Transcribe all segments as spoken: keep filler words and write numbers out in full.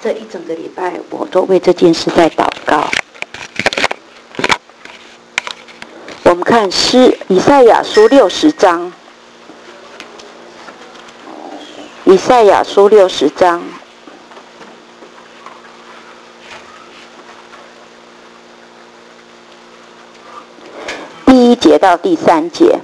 这一整个礼拜，我都为这件事在祷告。我们看诗以赛亚书六十章，以赛亚书六十章，第一节到第三节。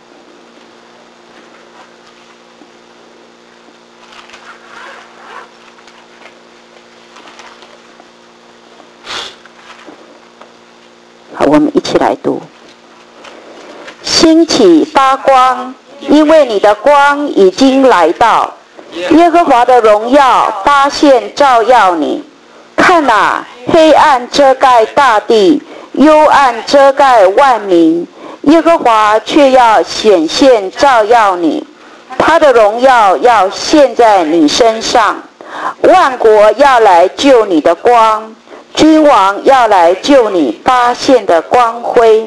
好，我们一起来读。兴起发光，因为你的光已经来到，耶和华的荣耀发现照耀你。看哪，黑暗遮盖大地，幽暗遮盖万民，耶和华却要显现照耀你，他的荣耀要现在你身上。万国要来救你的光，君王要来救你发现的光辉。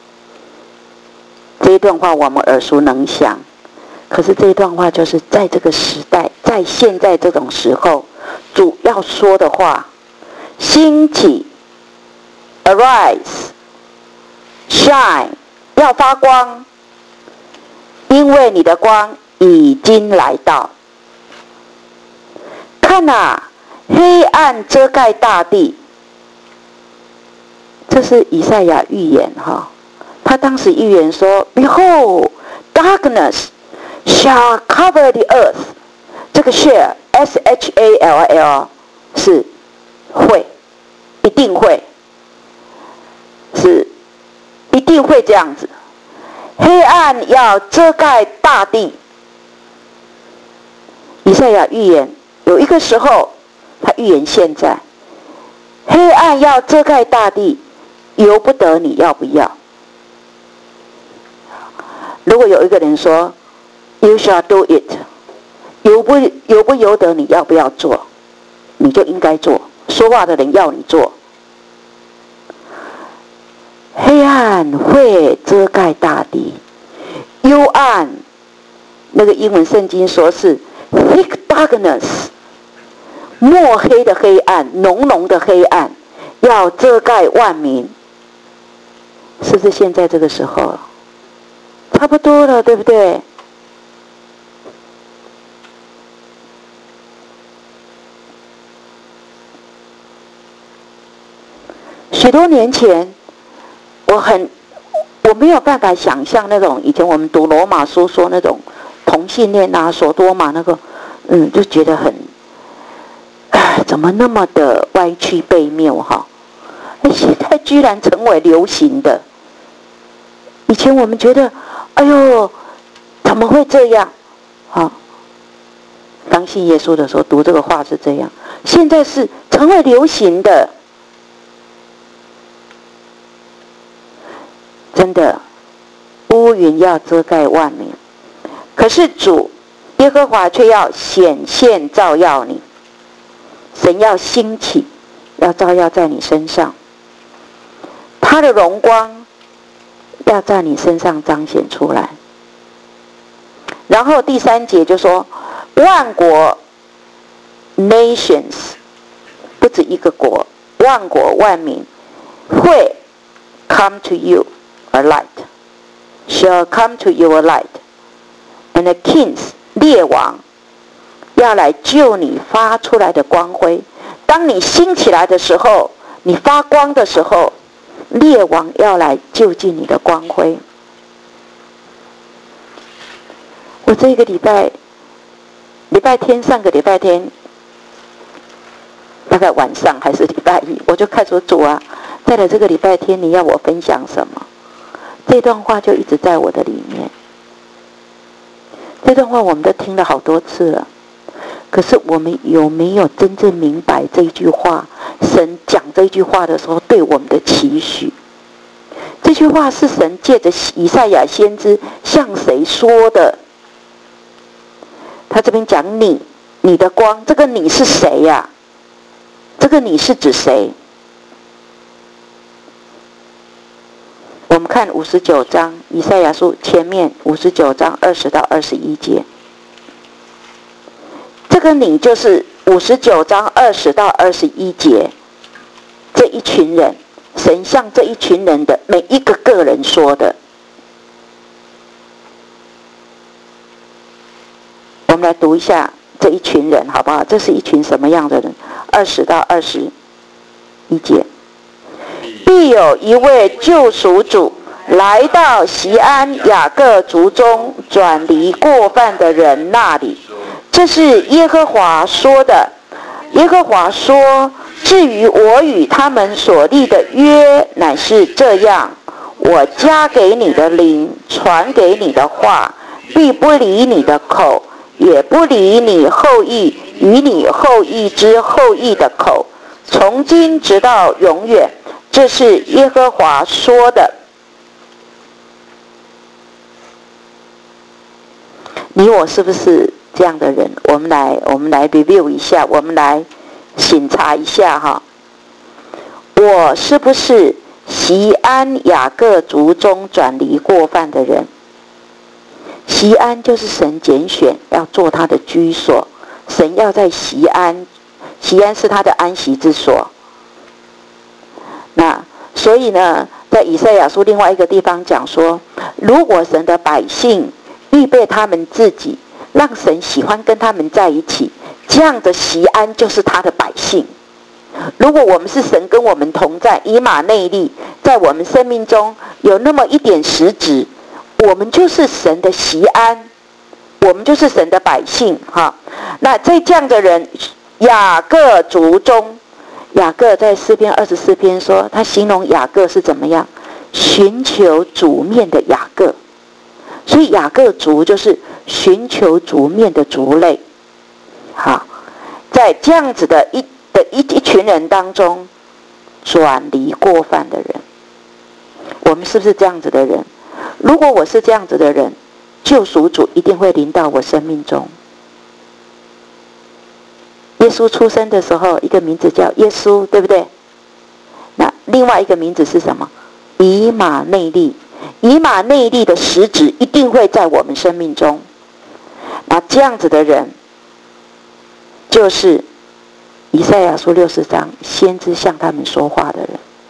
这一段话我们耳熟能详，可是这一段话就是在这个时代，在现在这种时候，主要说的话：兴起 ，arise， shine， 要发光，因为你的光已经来到。看哪，黑暗遮盖大地。这是以赛亚预言哈，他当时预言说 ：“Behold, darkness shall cover the earth。”这个 shall S H A L L 是会，一定会，是一定会这样子。黑暗要遮盖大地。以赛亚预言有一个时候，他预言现在黑暗要遮盖大地。由不得你要不要。如果有一个人说 You shall do it， 由不由不由得你要不要做，你就应该做。说话的人要你做。黑暗会遮盖大地，幽暗，那个英文圣经说是 thick darkness， 墨黑的黑暗，浓浓的黑暗，要遮盖万民。是不是现在这个时候差不多了，对不对？许多年前，我很我没有办法想象那种以前我们读罗马书说那种同性恋啊、索多玛那个，嗯，就觉得很，唉，怎么那么的歪曲悖谬哈？现在居然成为流行的。以前我们觉得，哎呦，怎么会这样？好，刚信耶稣的时候读这个话是这样，现在是成为流行的。真的，乌云要遮盖万民，可是主耶和华却要显现照耀你。神要兴起，要照耀在你身上。他的荣光要在你身上彰显出来。然后第三节就说，万国 nations 不止一个国，万国万民会 come to you a light shall come to you a light and the kings 列王要来救你发出来的光辉。当你兴起来的时候，你发光的时候，列王要来救济你的光辉。我这个礼拜，礼拜天，上个礼拜天，大概晚上还是礼拜一，我就开始主啊，在了这个礼拜天，你要我分享什么？这段话就一直在我的里面。这段话我们都听了好多次了，可是我们有没有真正明白这一句话？神讲这一句话的时候对我们的期许。这句话是神借着以赛亚先知向谁说的？他这边讲你，你的光，这个你是谁呀、啊？这个你是指谁？我们看五十九章以赛亚书前面五十九章二十到二十一节。这个你就是五十九章二十到二十一节，这一群人，神向这一群人的每一个个人说的。我们来读一下这一群人好不好？这是一群什么样的人？二十到二十一节，必有一位救赎主来到锡安雅各族中转离过犯的人那里，这是耶和华说的。耶和华说，至于我与他们所立的约乃是这样，我加给你的灵，传给你的话，必不离你的口，也不离你后裔与你后裔之后裔的口，从今直到永远。这是耶和华说的。你我是不是这样的人？我们来，我们来 review 一下，我们来审查一下哈。我是不是锡安雅各族中转离过犯的人？锡安就是神拣选要做他的居所，神要在锡安，锡安是他的安息之所。那所以呢，在以赛亚书另外一个地方讲说，如果神的百姓预备他们自己，让神喜欢跟他们在一起，这样的锡安就是他的百姓。如果我们是神跟我们同在，以马内利在我们生命中有那么一点实质，我们就是神的锡安，我们就是神的百姓哈。那在这样的人，雅各族中，雅各在诗篇二十四篇说，他形容雅各是怎么样？寻求主面的雅各。所以雅各族就是寻求主面的族类。好，在这样子的一的一一群人当中，转离过犯的人，我们是不是这样子的人？如果我是这样子的人，救赎主一定会临到我生命中。耶稣出生的时候，一个名字叫耶稣，对不对？那另外一个名字是什么？以马内利。以马内利的实质一定会在我们生命中。那这样子的人，就是以赛亚书六十章先知向他们说话的人。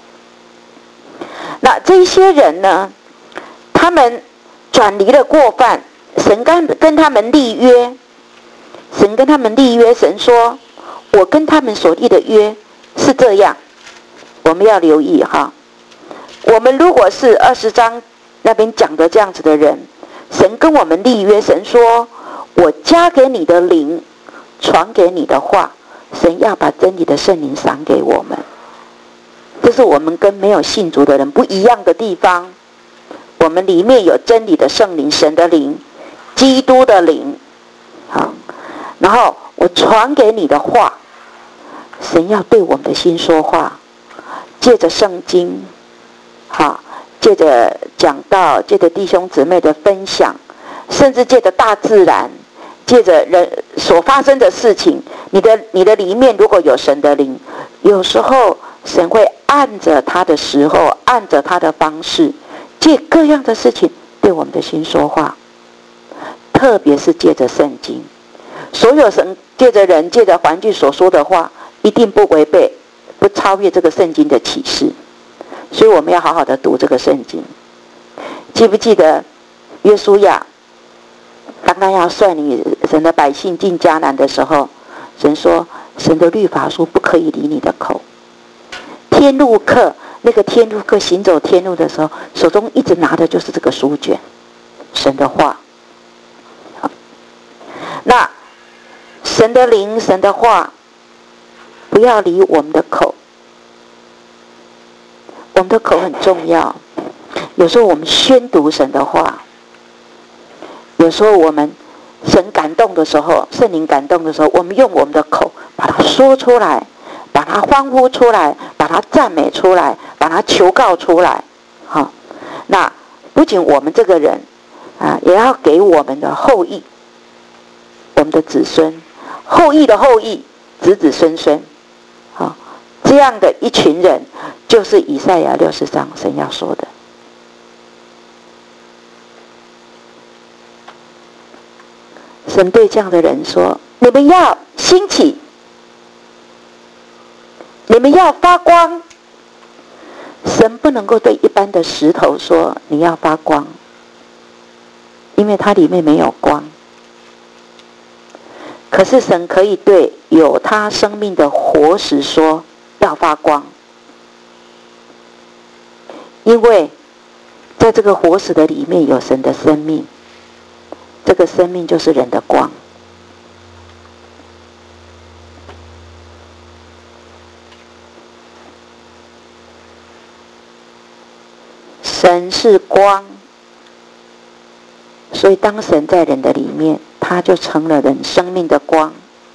那这些人呢，他们转离了过犯，神跟跟他们立约，神跟他们立约，神说，我跟他们所立的约是这样，我们要留意哈。我们如果是二十章那边讲的这样子的人，神跟我们立约，神说，我加给你的灵，传给你的话，神要把真理的圣灵赏给我们。这是我们跟没有信主的人不一样的地方。我们里面有真理的圣灵，神的灵，基督的灵。好，然后我传给你的话，神要对我们的心说话，借着圣经，好，借着讲道，借着弟兄姊妹的分享，甚至借着大自然，借着人所发生的事情，你的你的里面如果有神的灵，有时候神会按着他的时候，按着他的方式，借各样的事情对我们的心说话，特别是借着圣经。所有神借着人借着环境所说的话，一定不违背不超越这个圣经的启示。所以我们要好好的读这个圣经。记不记得约书亚刚刚要率领神的百姓进迦南的时候，神说神的律法书不可以离你的口。天路客，那个天路客行走天路的时候，手中一直拿的就是这个书卷，神的话。那神的灵，神的话不要离我们的口。我们的口很重要。有时候我们宣读神的话，有时候我们神感动的时候，圣灵感动的时候，我们用我们的口把它说出来，把它欢呼出来，把它赞美出来，把它求告出来。好，那不仅我们这个人啊，也要给我们的后裔，我们的子孙，后裔的后裔，子子孙孙，好，这样的一群人，就是以赛亚六十章神要说的。神对这样的人说：你们要兴起， 们要发光。神不能够对一般的石头说你要发光，因为它里面没有光。可是神可以对有他生命的活石说要发光，因为在这个活石的里面有神的生命，这个生命就是人的光。神是光，所以当神在人的里面，他就成了人生命的光。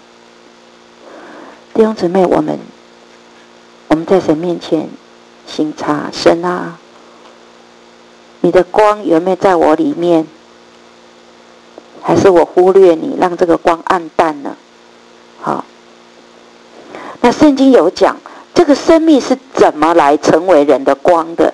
弟兄姊妹，我们我们在神面前省察，神啊，你的光有没有在我里面？还是我忽略你，让这个光暗淡了？好，那圣经有讲，这个生命是怎么来成为人的光的？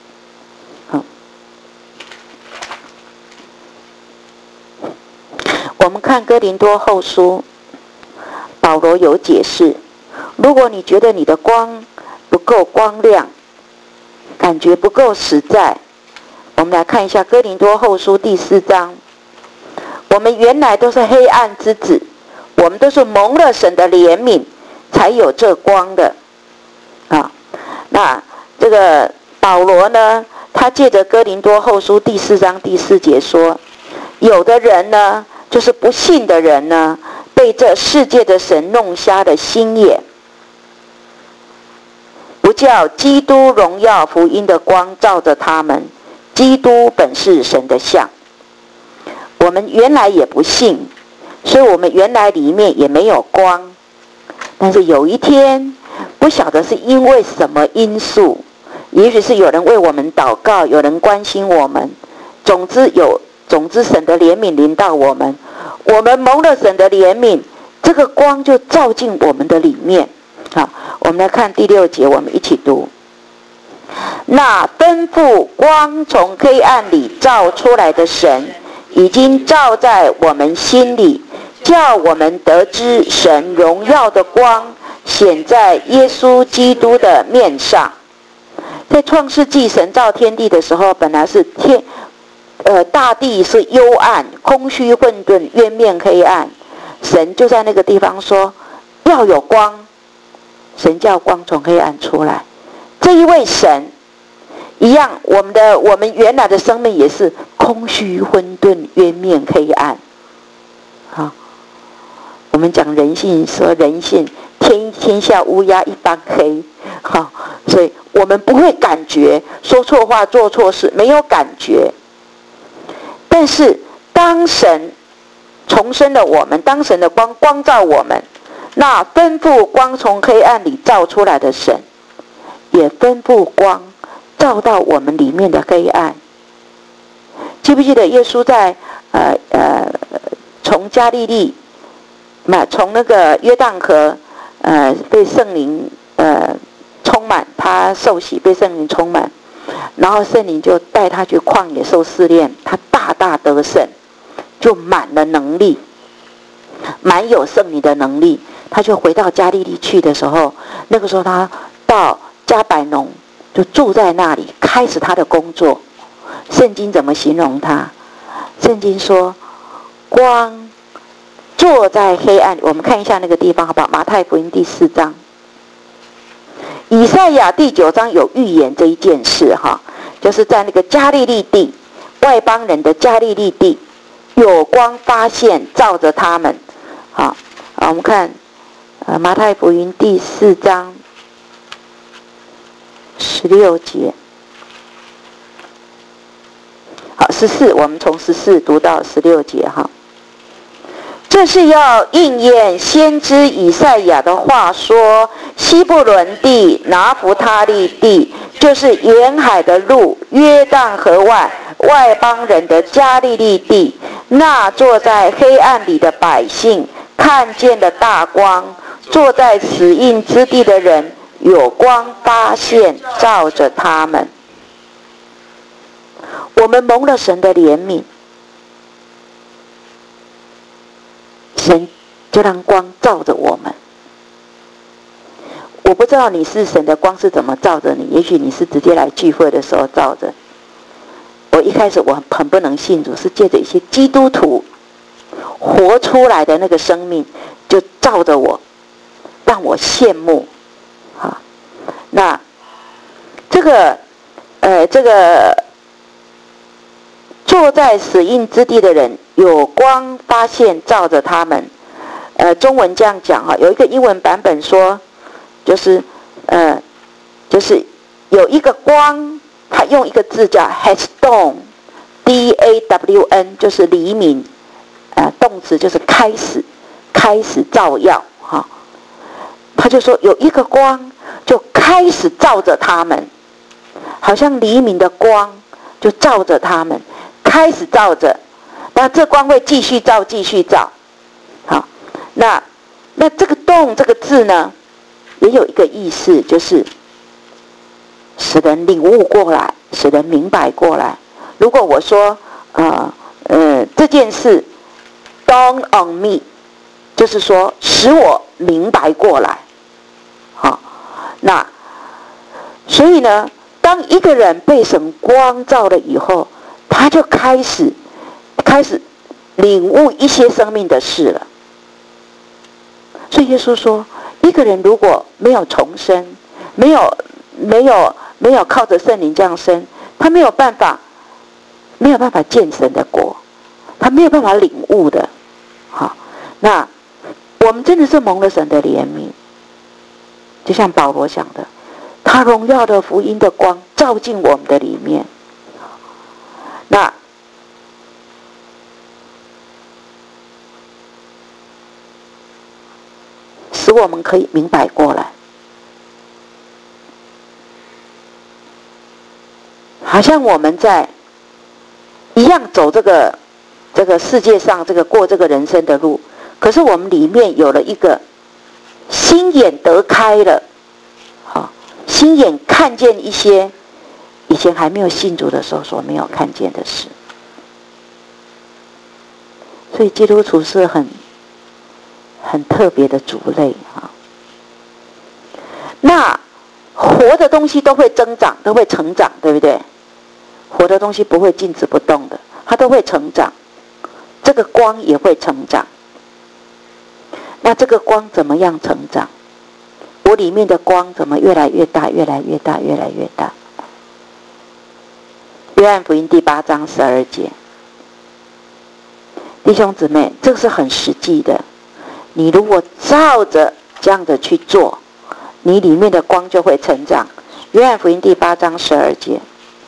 我们看哥林多后书，保罗有解释，如果你觉得你的光不够光亮，感觉不够实在，我们来看一下哥林多后书第四章。我们原来都是黑暗之子，我们都是蒙了神的怜悯才有这光的啊。那这个保罗呢，他借着哥林多后书第四章第四节说，有的人呢，就是不信的人呢，被这世界的神弄瞎了心眼，不叫基督荣耀福音的光照着他们。基督本是神的像，我们原来也不信，所以我们原来里面也没有光。但是有一天，不晓得是因为什么因素，也许是有人为我们祷告，有人关心我们，总之有总之神的怜悯临到我们，我们蒙了神的怜悯，这个光就照进我们的里面。好，我们来看第六节，我们一起读。那吩咐光从黑暗里照出来的神，已经照在我们心里，叫我们得知神荣耀的光显在耶稣基督的面上。在创世纪神造天地的时候，本来是天呃，大地是幽暗、空虚、混沌、渊面黑暗，神就在那个地方说要有光，神叫光从黑暗出来。这一位神一样，我们的我们原来的生命也是空虚、混沌、渊面黑暗。好，我们讲人性，说人性天天下乌鸦一般黑。好，所以我们不会感觉说错话、做错事，没有感觉。但是当神重生了我们，当神的光光照我们，那吩咐光从黑暗里照出来的神，也吩咐光照到我们里面的黑暗。记不记得耶稣在呃呃从加利利，那从那个约旦河呃被圣灵呃充满，他受洗被圣灵充满，然后圣灵就带他去旷野受试炼，他大大得胜，就满了能力，满有圣灵的能力。他就回到加利利去的时候，那个时候他到加百农，就住在那里，开始他的工作。圣经怎么形容他？圣经说光坐在黑暗。我们看一下那个地方好不好？马太福音第四章，以赛亚第九章有预言这一件事哈，就是在那个加利利地，外邦人的加利利地，有光发现照着他们。好，我们看呃马太福音第四章十六节。好，十四，我们从十四读到十六节哈。这是要应验先知以赛亚的话说，西布伦地、拿弗他利地，就是沿海的路，约旦河外外邦人的加利利地，那坐在黑暗里的百姓看见了大光，坐在死荫之地的人有光发现照着他们。我们蒙了神的怜悯，神就让光照着我们。我不知知道你是神的光是怎么照着你，也许你是直接来聚会的时候照着。我一开始我很不能信主，是借着一些基督徒活出来的那个生命，就照着我，让我羡慕。好，那这个呃这个坐在死荫之地的人，有光发现照着他们。呃，中文这样讲哈，有一个英文版本说，就是呃就是有一个光，他用一个字叫 has dawn，D A W N， 就是黎明，呃，动词就是开始，开始照耀哈。他就说有一个光就开始照着他们，好像黎明的光就照着他们，开始照着，那这光会继续照，继续照。好，那那这个动这个字呢，也有一个意思，就是使人领悟过来，使人明白过来。如果我说呃呃这件事 dawn on me， 就是说使我明白过来。好，那所以呢，当一个人被神光照了以后，他就开始开始领悟一些生命的事了。所以耶稣说，一个人如果没有重生，没有没有没有靠着圣灵降生，他没有办法没有办法见神的国，他没有办法领悟的。好，那我们真的是蒙了神的怜悯，就像保罗讲的，他荣耀的福音的光照进我们的里面。那使我们可以明白过来，好像我们在一样走这个这个世界上这个过这个人生的路，可是我们里面有了一个心眼得开了，好，心眼看见一些以前还没有信主的时候所没有看见的事。所以基督徒是很很特别的族类啊。那活的东西都会增长，都会成长，对不对？活的东西不会静止不动的，它都会成长。这个光也会成长。那这个光怎么样成长？我里面的光怎么越来越大，越来越大，越来越大？约翰福音第八章十二节，弟兄姊妹，这个是很实际的。你如果照着这样的去做，你里面的光就会成长。约翰福音第八章十二节，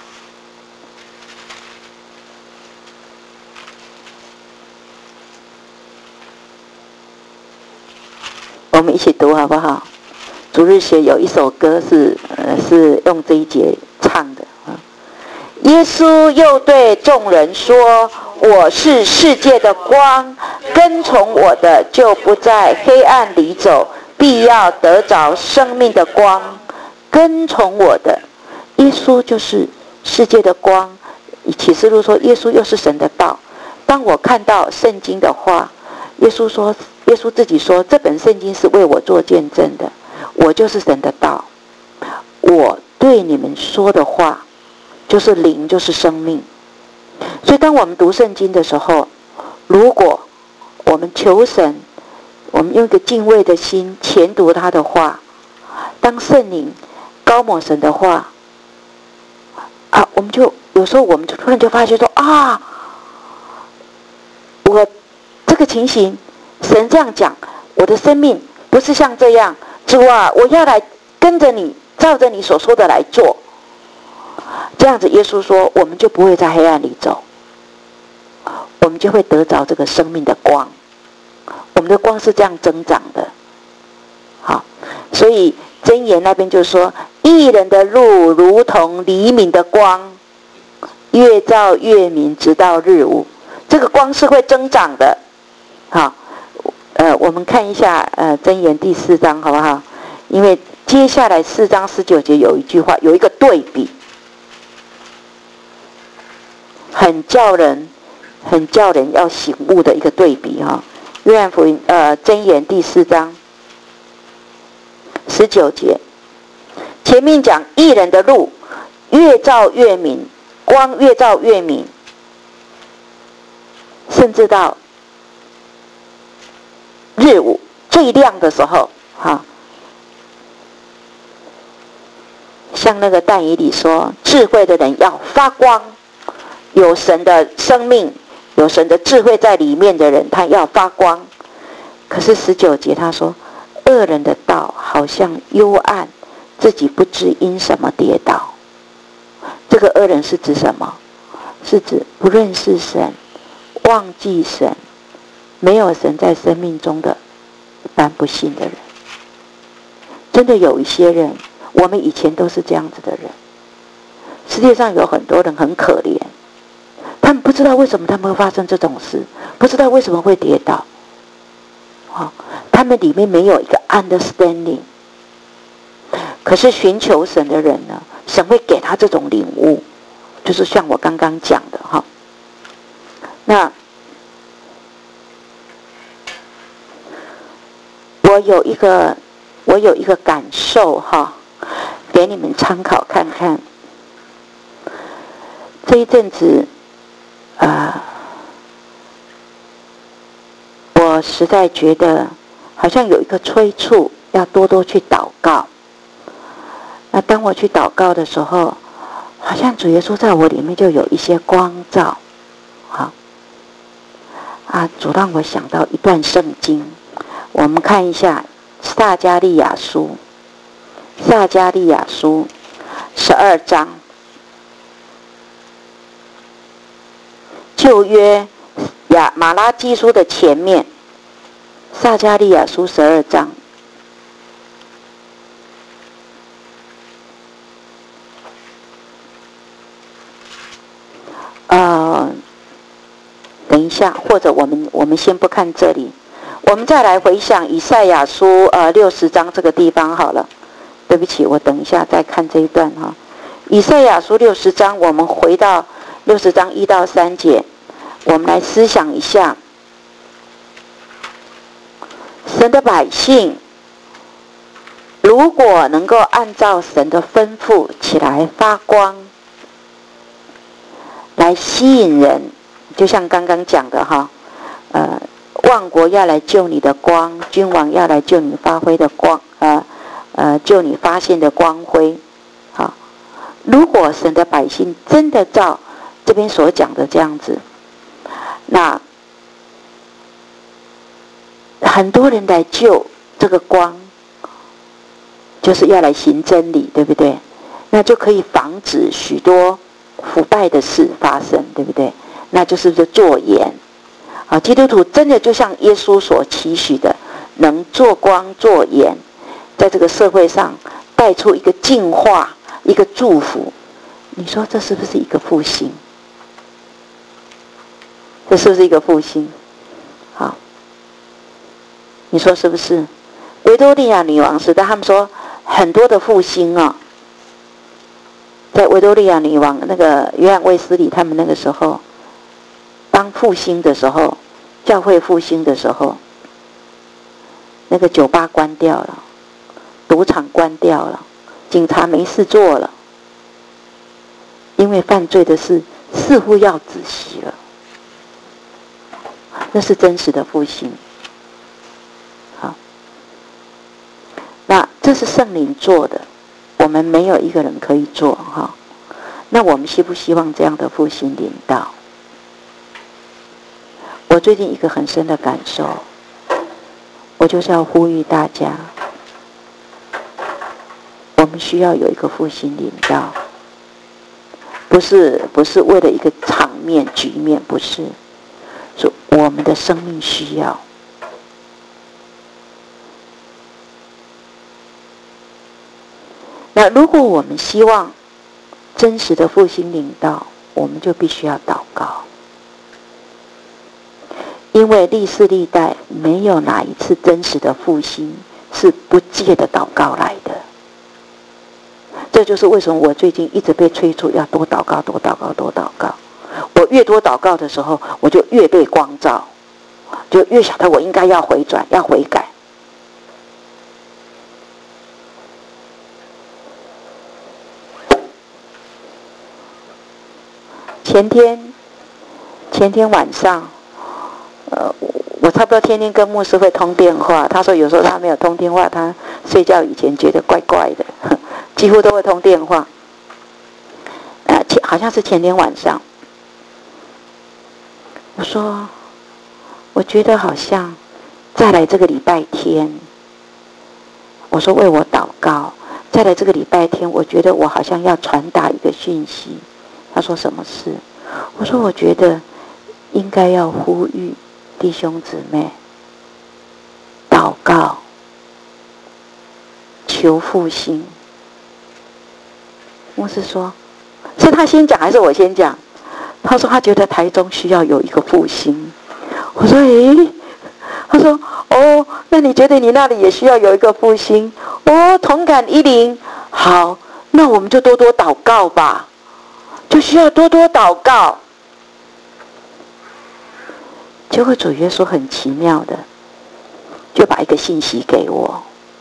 我们一起读好不好？主日学有一首歌是呃是用这一节唱的啊。耶稣又对众人说：“我是世界的光，跟从我的就不在黑暗里走，必要得着生命的光。”跟从我的，耶稣就是世界的光。启示录说，耶稣又是神的道。当我看到圣经的话，耶稣说，耶稣自己说，这本圣经是为我做见证的，我就是神的道。我对你们说的话，就是灵，就是生命。所以当我们读圣经的时候，如果我们求神，我们用一个敬畏的心研读他的话，当圣灵高抹神的话啊，我们就有时候我们就突然就发觉说啊，我这个情形，神这样讲，我的生命不是像这样，主啊，我要来跟着你，照着你所说的来做。这样子，耶稣说，我们就不会在黑暗里走，我们就会得着这个生命的光。我们的光是这样增长的。好，所以箴言那边就说，义人的路如同黎明的光，越照越明，直到日午。这个光是会增长的。好，呃，我们看一下呃箴言第四章好不好？因为接下来四章十九节有一句话，有一个对比，很叫人很叫人要醒悟的一个对比哈。约翰福音呃箴言第四章十九节， 前面讲义人的路越照越明，光越照越明，甚至到日午最亮的时候，哈，像那个但以理说，智慧的人要发光，有神的生命，有神的智慧在里面的人，他要发光。可是十九节他说，恶人的道好像幽暗，自己不知因什么跌倒。这个恶人是指什么？是指不认识神，忘记神，没有神在生命中的一般不幸的人。真的有一些人，我们以前都是这样子的人。世界上有很多人很可怜，他们不知道为什么他们会发生这种事，不知道为什么会跌倒，哦，他们里面没有一个 understanding。可是寻求神的人呢，神会给他这种领悟，就是像我刚刚讲的哈。那我有一个我有一个感受哈，给你们参考看看。这一阵子啊、呃，我实在觉得好像有一个催促，要多多去祷告。那当我去祷告的时候，好像主耶稣在我里面就有一些光照，好啊，主让我想到一段圣经，我们看一下撒迦利亚书，撒迦利亚书十二章，旧约亚马拉基书的前面，撒迦利亚书十二章。呃，等一下，或者我们我们先不看这里，我们再来回想以赛亚书呃六十章这个地方好了。对不起，我等一下再看这一段哈。以赛亚书六十章，我们回到六十章一到三节，我们来思想一下，神的百姓如果能够按照神的吩咐起来发光，来吸引人，就像刚刚讲的哈，呃，万国要来救你的光，君王要来救你发挥的光，呃呃，救你发现的光辉。好，如果神的百姓真的照这边所讲的这样子，那很多人来救这个光，就是要来行真理，对不对？那就可以防止许多腐败的事发生，对不对？那就是就做盐啊，基督徒真的就像耶稣所期许的，能做光做盐，在这个社会上带出一个净化，一个祝福。你说这是不是一个复兴？这是不是一个复兴？好，你说是不是？维多利亚女王时代，他们说很多的复兴啊。在维多利亚女王那个约翰卫斯理他们那个时候，当复兴的时候，教会复兴的时候，那个酒吧关掉了，赌场关掉了，警察没事做了，因为犯罪的事似乎要止息了。那是真实的复兴。好，那这是圣灵做的，我们没有一个人可以做哈。那我们希不希望这样的复兴临到？我最近一个很深的感受，我就是要呼吁大家，我们需要有一个复兴临到，不是不是为了一个场面局面，不是，是我们的生命需要。那如果我们希望真实的复兴临到，我们就必须要祷告，因为历世历代没有哪一次真实的复兴是不借的祷告来的。这就是为什么我最近一直被催促要多祷告，多祷告，多祷告。我越多祷告的时候，我就越被光照，就越晓得我应该要回转，要悔改。 前天前天晚上，呃，我差不多天天跟牧师会通电话。他说有时候他没有通电话，他睡觉以前觉得怪怪的，几乎都会通电话。呃，前好像是前天晚上，我说，我觉得好像再来这个礼拜天，我说为我祷告。再来这个礼拜天，我觉得我好像要传达一个讯息。他说什么事？我说我觉得应该要呼吁弟兄姊妹祷告，求复兴。牧师说，是他先讲还是我先讲？他说他觉得台中需要有一个复兴。我说诶，他说哦，那你觉得你那里也需要有一个复兴？哦，同感一灵。好，那我们就多多祷告吧，就需要多多祷告。结果主耶稣很奇妙的就把一个信息给我。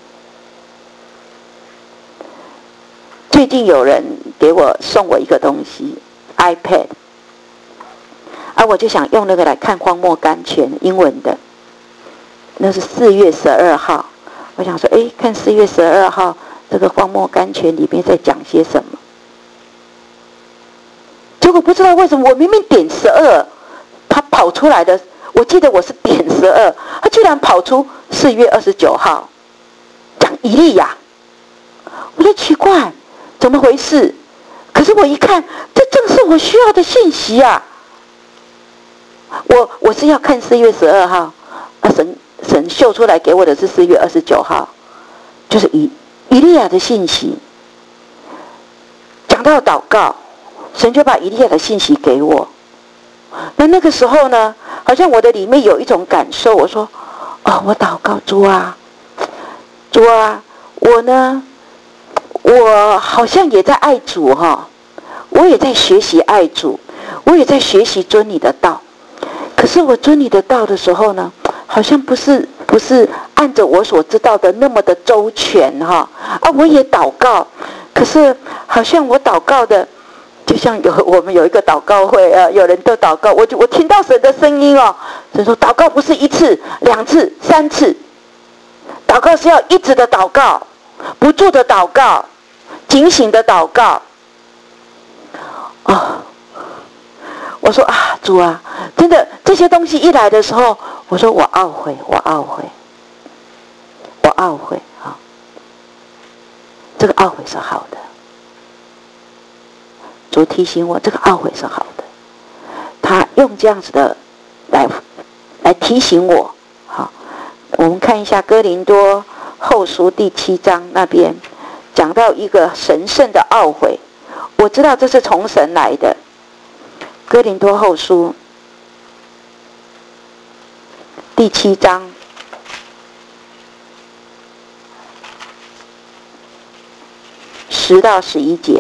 最近有人给我送我一个东西 iPad， 啊，我就想用那个来看荒漠甘泉英文的，那是四月十二号。我想说，哎，看四月十二号这个荒漠甘泉里面在讲些什么。结果不知道为什么，我明明点十二，它跑出来的，我记得我是点十二，它居然跑出四月二十九号，讲以利亚。我说奇怪，怎么回事？可是我一看，这正是我需要的信息啊！我我是要看四月十二号，啊神。神秀出来给我的是四月二十九号，就是以以利亚的信息。讲到祷告，神就把以利亚的信息给我。那那个时候呢，好像我的里面有一种感受，我说：哦，我祷告主啊，主啊，我呢，我好像也在爱主哈，我也在学习爱主，我也在学习遵你的道。可是我遵你的道的时候呢，好像不是不是按着我所知道的那么的周全哈啊！我也祷告，可是好像我祷告的，就像有我们有一个祷告会啊，有人都祷告，我就我听到神的声音哦，神说祷告不是一次、两次、三次，祷告是要一直的祷告，不住的祷告，警醒的祷告。哦，我说啊，主啊，真的这些东西一来的时候，我说我懊悔，我懊悔，我懊悔啊！这个懊悔是好的，主提醒我，这个懊悔是好的。他用这样子的来来提醒我。好，我们看一下哥林多后书第七章那边讲到一个神圣的懊悔，我知道这是从神来的。哥林多后书第七章十到十一节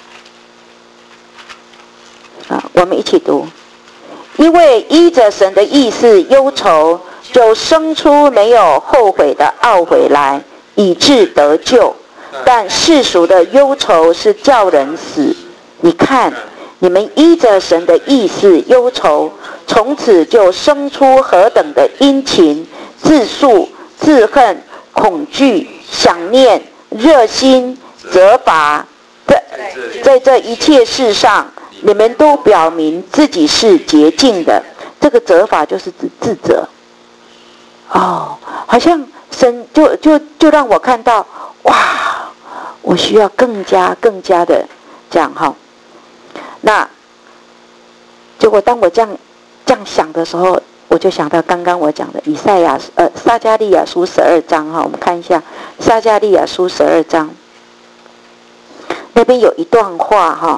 啊，我们一起读。因为依着神的意思忧愁，就生出没有后悔的懊悔来，以致得救。但世俗的忧愁是叫人死。你看，你们依着神的意思忧愁，从此就生出何等的殷勤、自诉、自恨、恐惧、想念、热心、责罚。在在这一切事上，你们都表明自己是洁净的。这个责罚就是指自责。哦，好像神就就就让我看到，哇，我需要更加更加的这样哈。那结果当我这样这样想的时候，我就想到刚刚我讲的以赛亚呃撒迦利亚书十二章哈，我们看一下撒迦利亚书十二章，那边有一段话哈。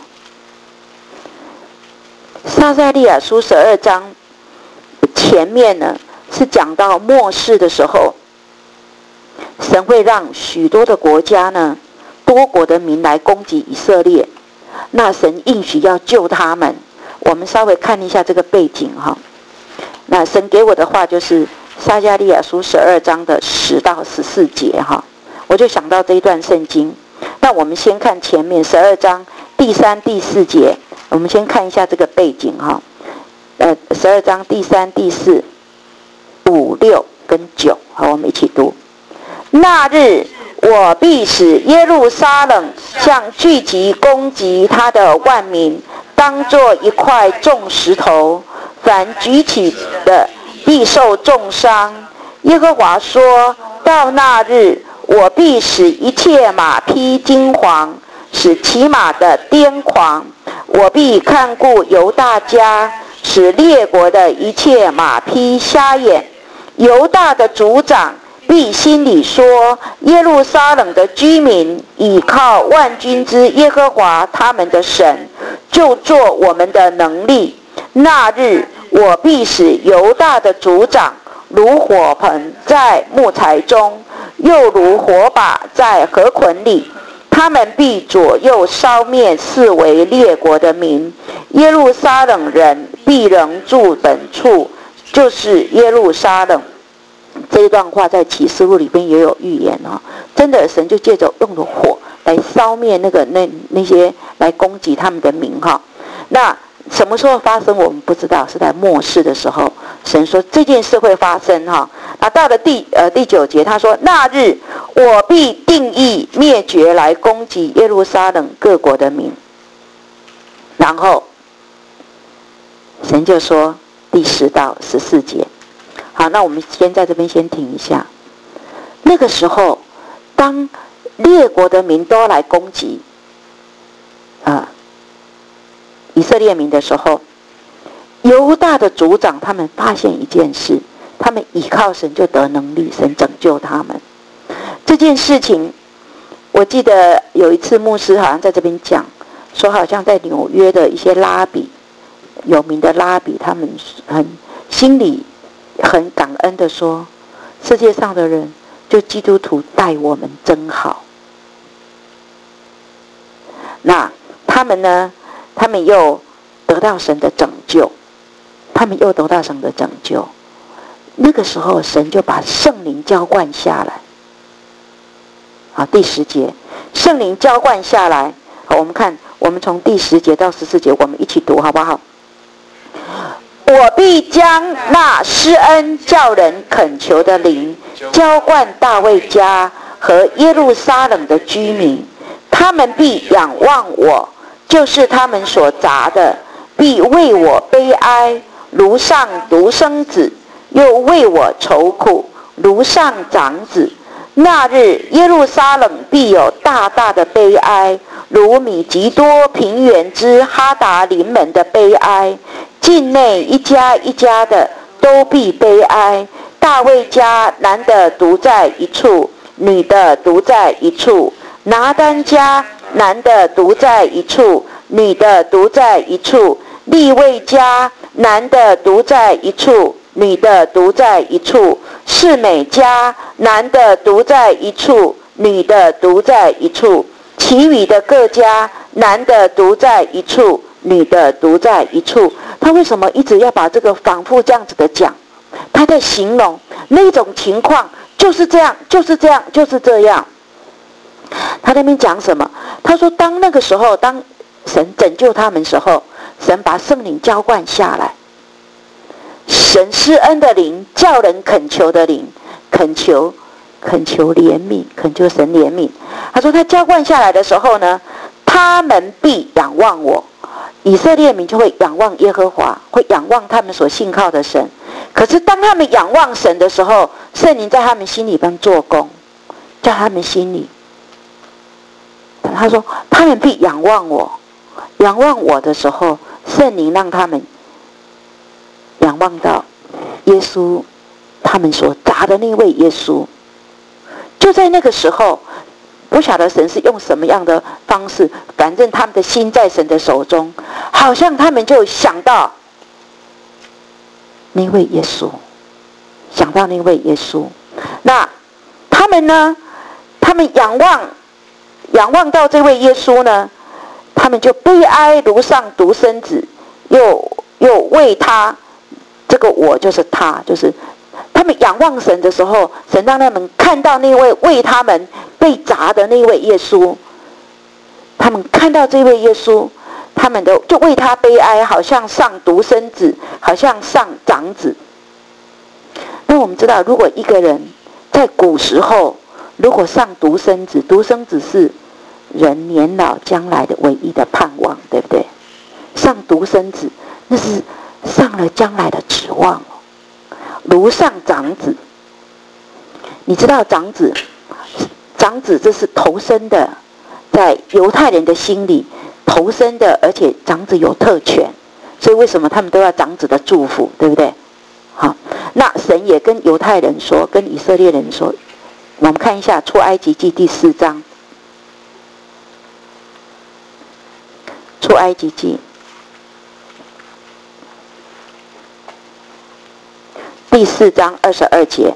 撒迦利亚书十二章前面呢是讲到末世的时候，神会让许多的国家呢，多国的民来攻击以色列。那神应许要救他们，我们稍微看一下这个背景哈。那神给我的话就是撒迦利亚书十二章的十到十四节哈，我就想到这一段圣经。那我们先看前面十二章第三、第四节， 我们先看一下这个背景哈，呃，十二章第三、第四、五、六跟九，好，我们一起读。那日，我必使耶路撒冷像聚集攻击他的万民，当作一块重石头，凡举起的必受重伤。耶和华说：到那日，我必使一切马匹惊惶，使骑马的癫狂。我必看顾犹大家，使列国的一切马匹瞎眼。犹大的族长必心里说：耶路撒冷的居民倚靠万军之耶和华他们的神，就做我们的能力。那日，我必使犹大的族长如火盆在木材中，又如火把在河捆里。他们必左右烧灭四围列国的民，耶路撒冷人必仍住本处，就是耶路撒冷。这一段话在启示录里边也有预言哦，真的神就借着用了火来烧灭那个那那些来攻击他们的民哈。那什么时候发生我们不知道，是在末世的时候，神说这件事会发生哈。那到了第呃第九节，他说：那日我必定义灭绝来攻击耶路撒冷各国的民。然后神就说第十到十四节。好，那我们先在这边先停一下。那个时候，当列国的民都来攻击啊以色列民的时候，犹大的族长他们发现一件事，他们倚靠神就得能力，神拯救他们。这件事情，我记得有一次牧师好像在这边讲，说好像在纽约的一些拉比，有名的拉比，他们很心里很感恩的说，世界上的人就基督徒待我们真好。那他们呢，他们又得到神的拯救，他们又得到神的拯救。那个时候神就把圣灵浇灌下来。好，第十节，圣灵浇灌下来。好，我们看，我们从第十节到十四节，我们一起读好不好？我必将那施恩叫人恳求的灵浇灌大卫家和耶路撒冷的居民，他们必仰望我，就是他们所砸的，必为我悲哀，如上独生子，又为我愁苦，如上长子。那日耶路撒冷必有大大的悲哀，如米吉多平原之哈达临门的悲哀。境内一家一家的都必悲哀。大卫家男的独在一处，女的独在一处；拿单家男的独在一处，女的独在一处；利未家男的独在一处，女的独在一处；示每家男的独在一处，女的独在一处；其余的各家男的独在一处，女的独在一处。他为什么一直要把这个反复这样子的讲？他在形容那种情况，就是这样，就是这样，就是这样。他那边讲什么？他说，当那个时候，当神拯救他们的时候，神把圣灵浇灌下来，神施恩的灵，叫人恳求的灵，恳求恳求怜悯，恳求神怜悯。他说他浇灌下来的时候呢，他们必仰望我。以色列民就会仰望耶和华，会仰望他们所信靠的神。可是当他们仰望神的时候，圣灵在他们心里边做工，在他们心里，他说他们必仰望我，仰望我的时候，圣灵让他们仰望到耶稣，他们所砸的那位耶稣。就在那个时候，不晓得神是用什么样的方式，反正他们的心在神的手中，好像他们就想到那位耶稣，想到那位耶稣。那他们呢？他们仰望，仰望到这位耶稣呢，他们就悲哀如上独生子，又又为他，这个我就是他，就是他们仰望神的时候，神让他们看到那位为他们被砸的那位耶稣，他们看到这位耶稣， 他们的就为他悲哀，好像上独生子，好像上长子。那我们知道，如果一个人在古时候，如果上独生子，独生子是人年老将来的唯一的盼望，对不对？上独生子，那是上了将来的指望哦。如上长子，你知道长子，长子这是头生的，在犹太人的心里头生的，而且长子有特权，所以为什么他们都要长子的祝福，对不对？好，那神也跟犹太人说，跟以色列人说，我们看一下出埃及记第四章，出埃及记第四章二十二节，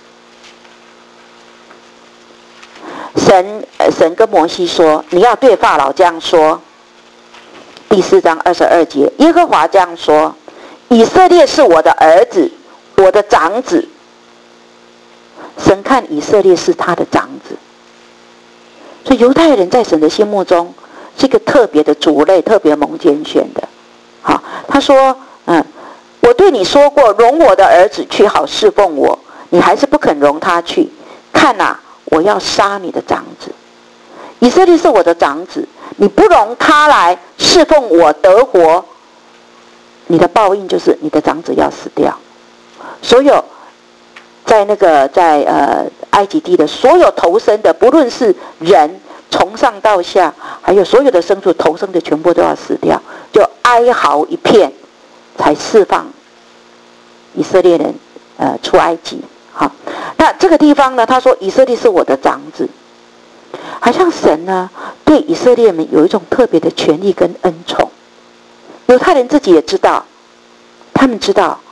神神跟摩西说，你要对法老这样说。第四章二十二节，耶和华这样说，以色列是我的儿子，我的长子。神看以色列是他的长子，所以犹太人在神的心目中是一个特别的族类，特别蒙拣选的。好，他说，嗯，我对你说过，容我的儿子去好侍奉我，你还是不肯容他去。看啊，我要杀你的长子。以色列是我的长子，你不容他来侍奉我得活，你的报应就是你的长子要死掉。所有在那个在呃埃及地的所有投生的，不论是人从上到下，还有所有的牲畜投生的，全部都要死掉，就哀嚎一片，才释放以色列人呃出埃及。好，那这个地方呢，他说以色列是我的长子，好像神呢对以色列人有一种特别的权利跟恩宠。犹太人自己也知道，他们知道，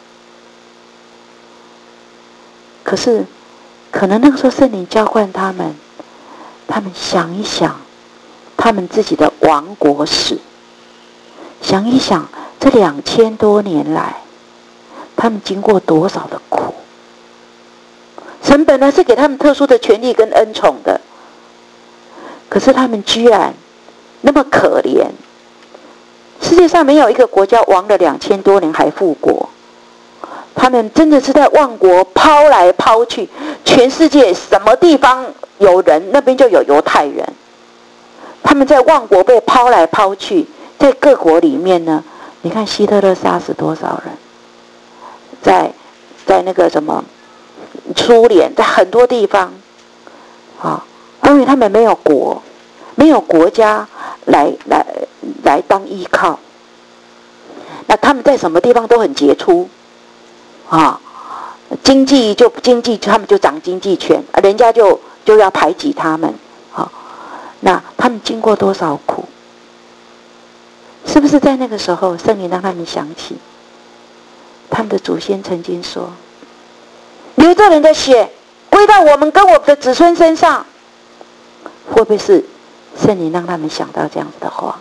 可是可能那个时候圣灵浇灌他们，他们想一想他们自己的亡国史，想一想这两千多年来他们经过多少的苦。神本来是给他们特殊的权利跟恩宠的，可是他们居然那么可怜。世界上没有一个国家亡了两千多年还复国，他们真的是在万国抛来抛去，全世界什么地方有人，那边就有犹太人。他们在万国被抛来抛去，在各国里面呢，你看希特勒杀死多少人，在在那个什么苏联，在很多地方啊，因为他们没有国，没有国家来来来当依靠，那他们在什么地方都很杰出啊，经济就经济他们就掌经济权，人家就就要排挤他们啊。那他们经过多少苦，是不是在那个时候圣灵让他们想起他们的祖先曾经说，流这人的血归到我们跟我们的子孙身上，会不会是圣灵让他们想到这样子的话？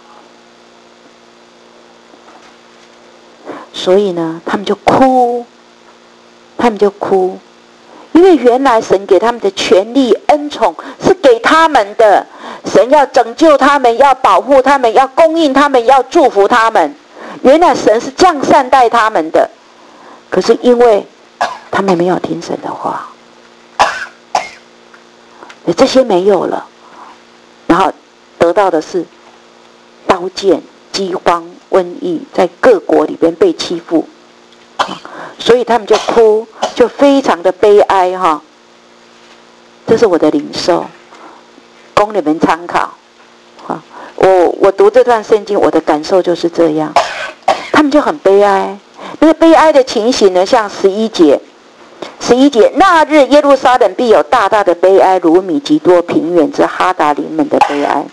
所以呢，他们就哭，他们就哭，因为原来神给他们的权利恩宠是给他们的，神要拯救他们，要保护他们，要供应他们，要祝福他们。原来神是这样善待他们的，可是因为他们没有听神的话，这些没有了，然后得到的是刀剑、饥荒、瘟疫，在各国里边被欺负，所以他们就哭，就非常的悲哀哈。这是我的领受，供你们参考。我我读这段圣经，我的感受就是这样，他们就很悲哀。那个悲哀的情形呢，像十一节，十一节，那日耶路撒冷必有大大的悲哀，如米吉多平原之哈达邻们的悲哀。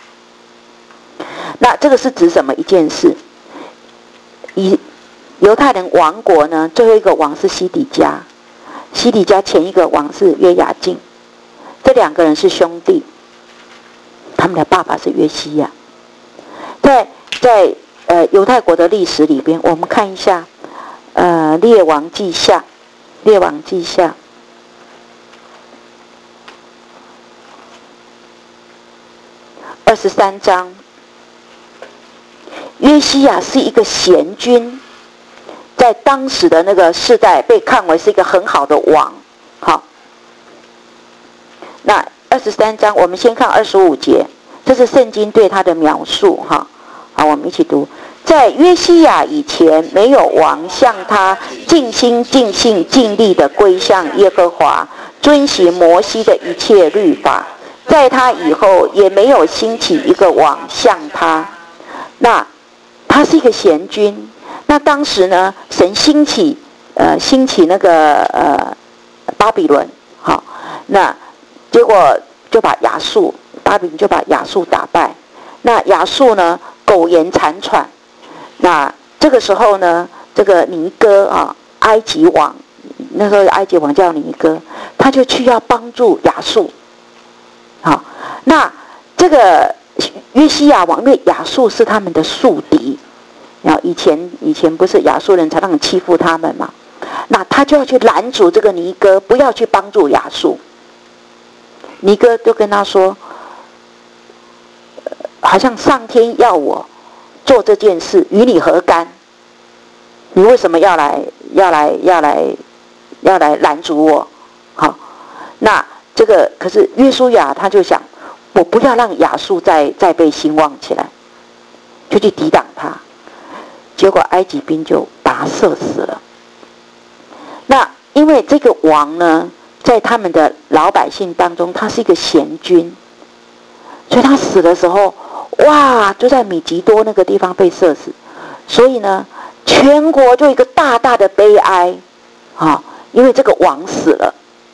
那这个是指什么一件事？以犹太人亡国呢，最后一个王是西底家，西底家前一个王是约雅敬，这两个人是兄弟，他们的爸爸是约西亚。在在呃犹太国的历史里边，我们看一下呃列王记下，列王记下二十三章。 约西亚是一个贤君，在当时的那个世代被看为是一个很好的王。好，那二十三章我们先看二十五节，这是圣经对他的描述哈。好，我们一起读。在约西亚以前，没有王像他尽心尽性尽力的归向耶和华，遵行摩西的一切律法。在他以后，也没有兴起一个王像他。那他是一个贤君。那当时呢，神兴起，呃，兴起那个呃巴比伦，好，那结果就把亚述，巴比伦就把亚述打败。那亚述呢，苟延残喘。那这个时候呢，这个尼哥啊，埃及王，那时候埃及王叫尼哥，他就去要帮助亚述。好，那这个约西亚王，因为亚述是他们的宿敌，然后以前以前不是亚述人常常欺负他们嘛，那他就要去拦阻这个尼哥，不要去帮助亚述。尼哥就跟他说，好像上天要我做这件事，与你何干？你为什么要来要来要来要来拦阻我？好，那这个可是约书亚他就想，我不要让亚述再再被兴旺起来，就去抵挡他。结果埃及兵就把他射死了。那因为这个王呢，在他们的老百姓当中，他是一个贤君，所以他死的时候，哇，就在米吉多那个地方被射死。所以呢，全国就一个大大的悲哀啊，因为这个王死了，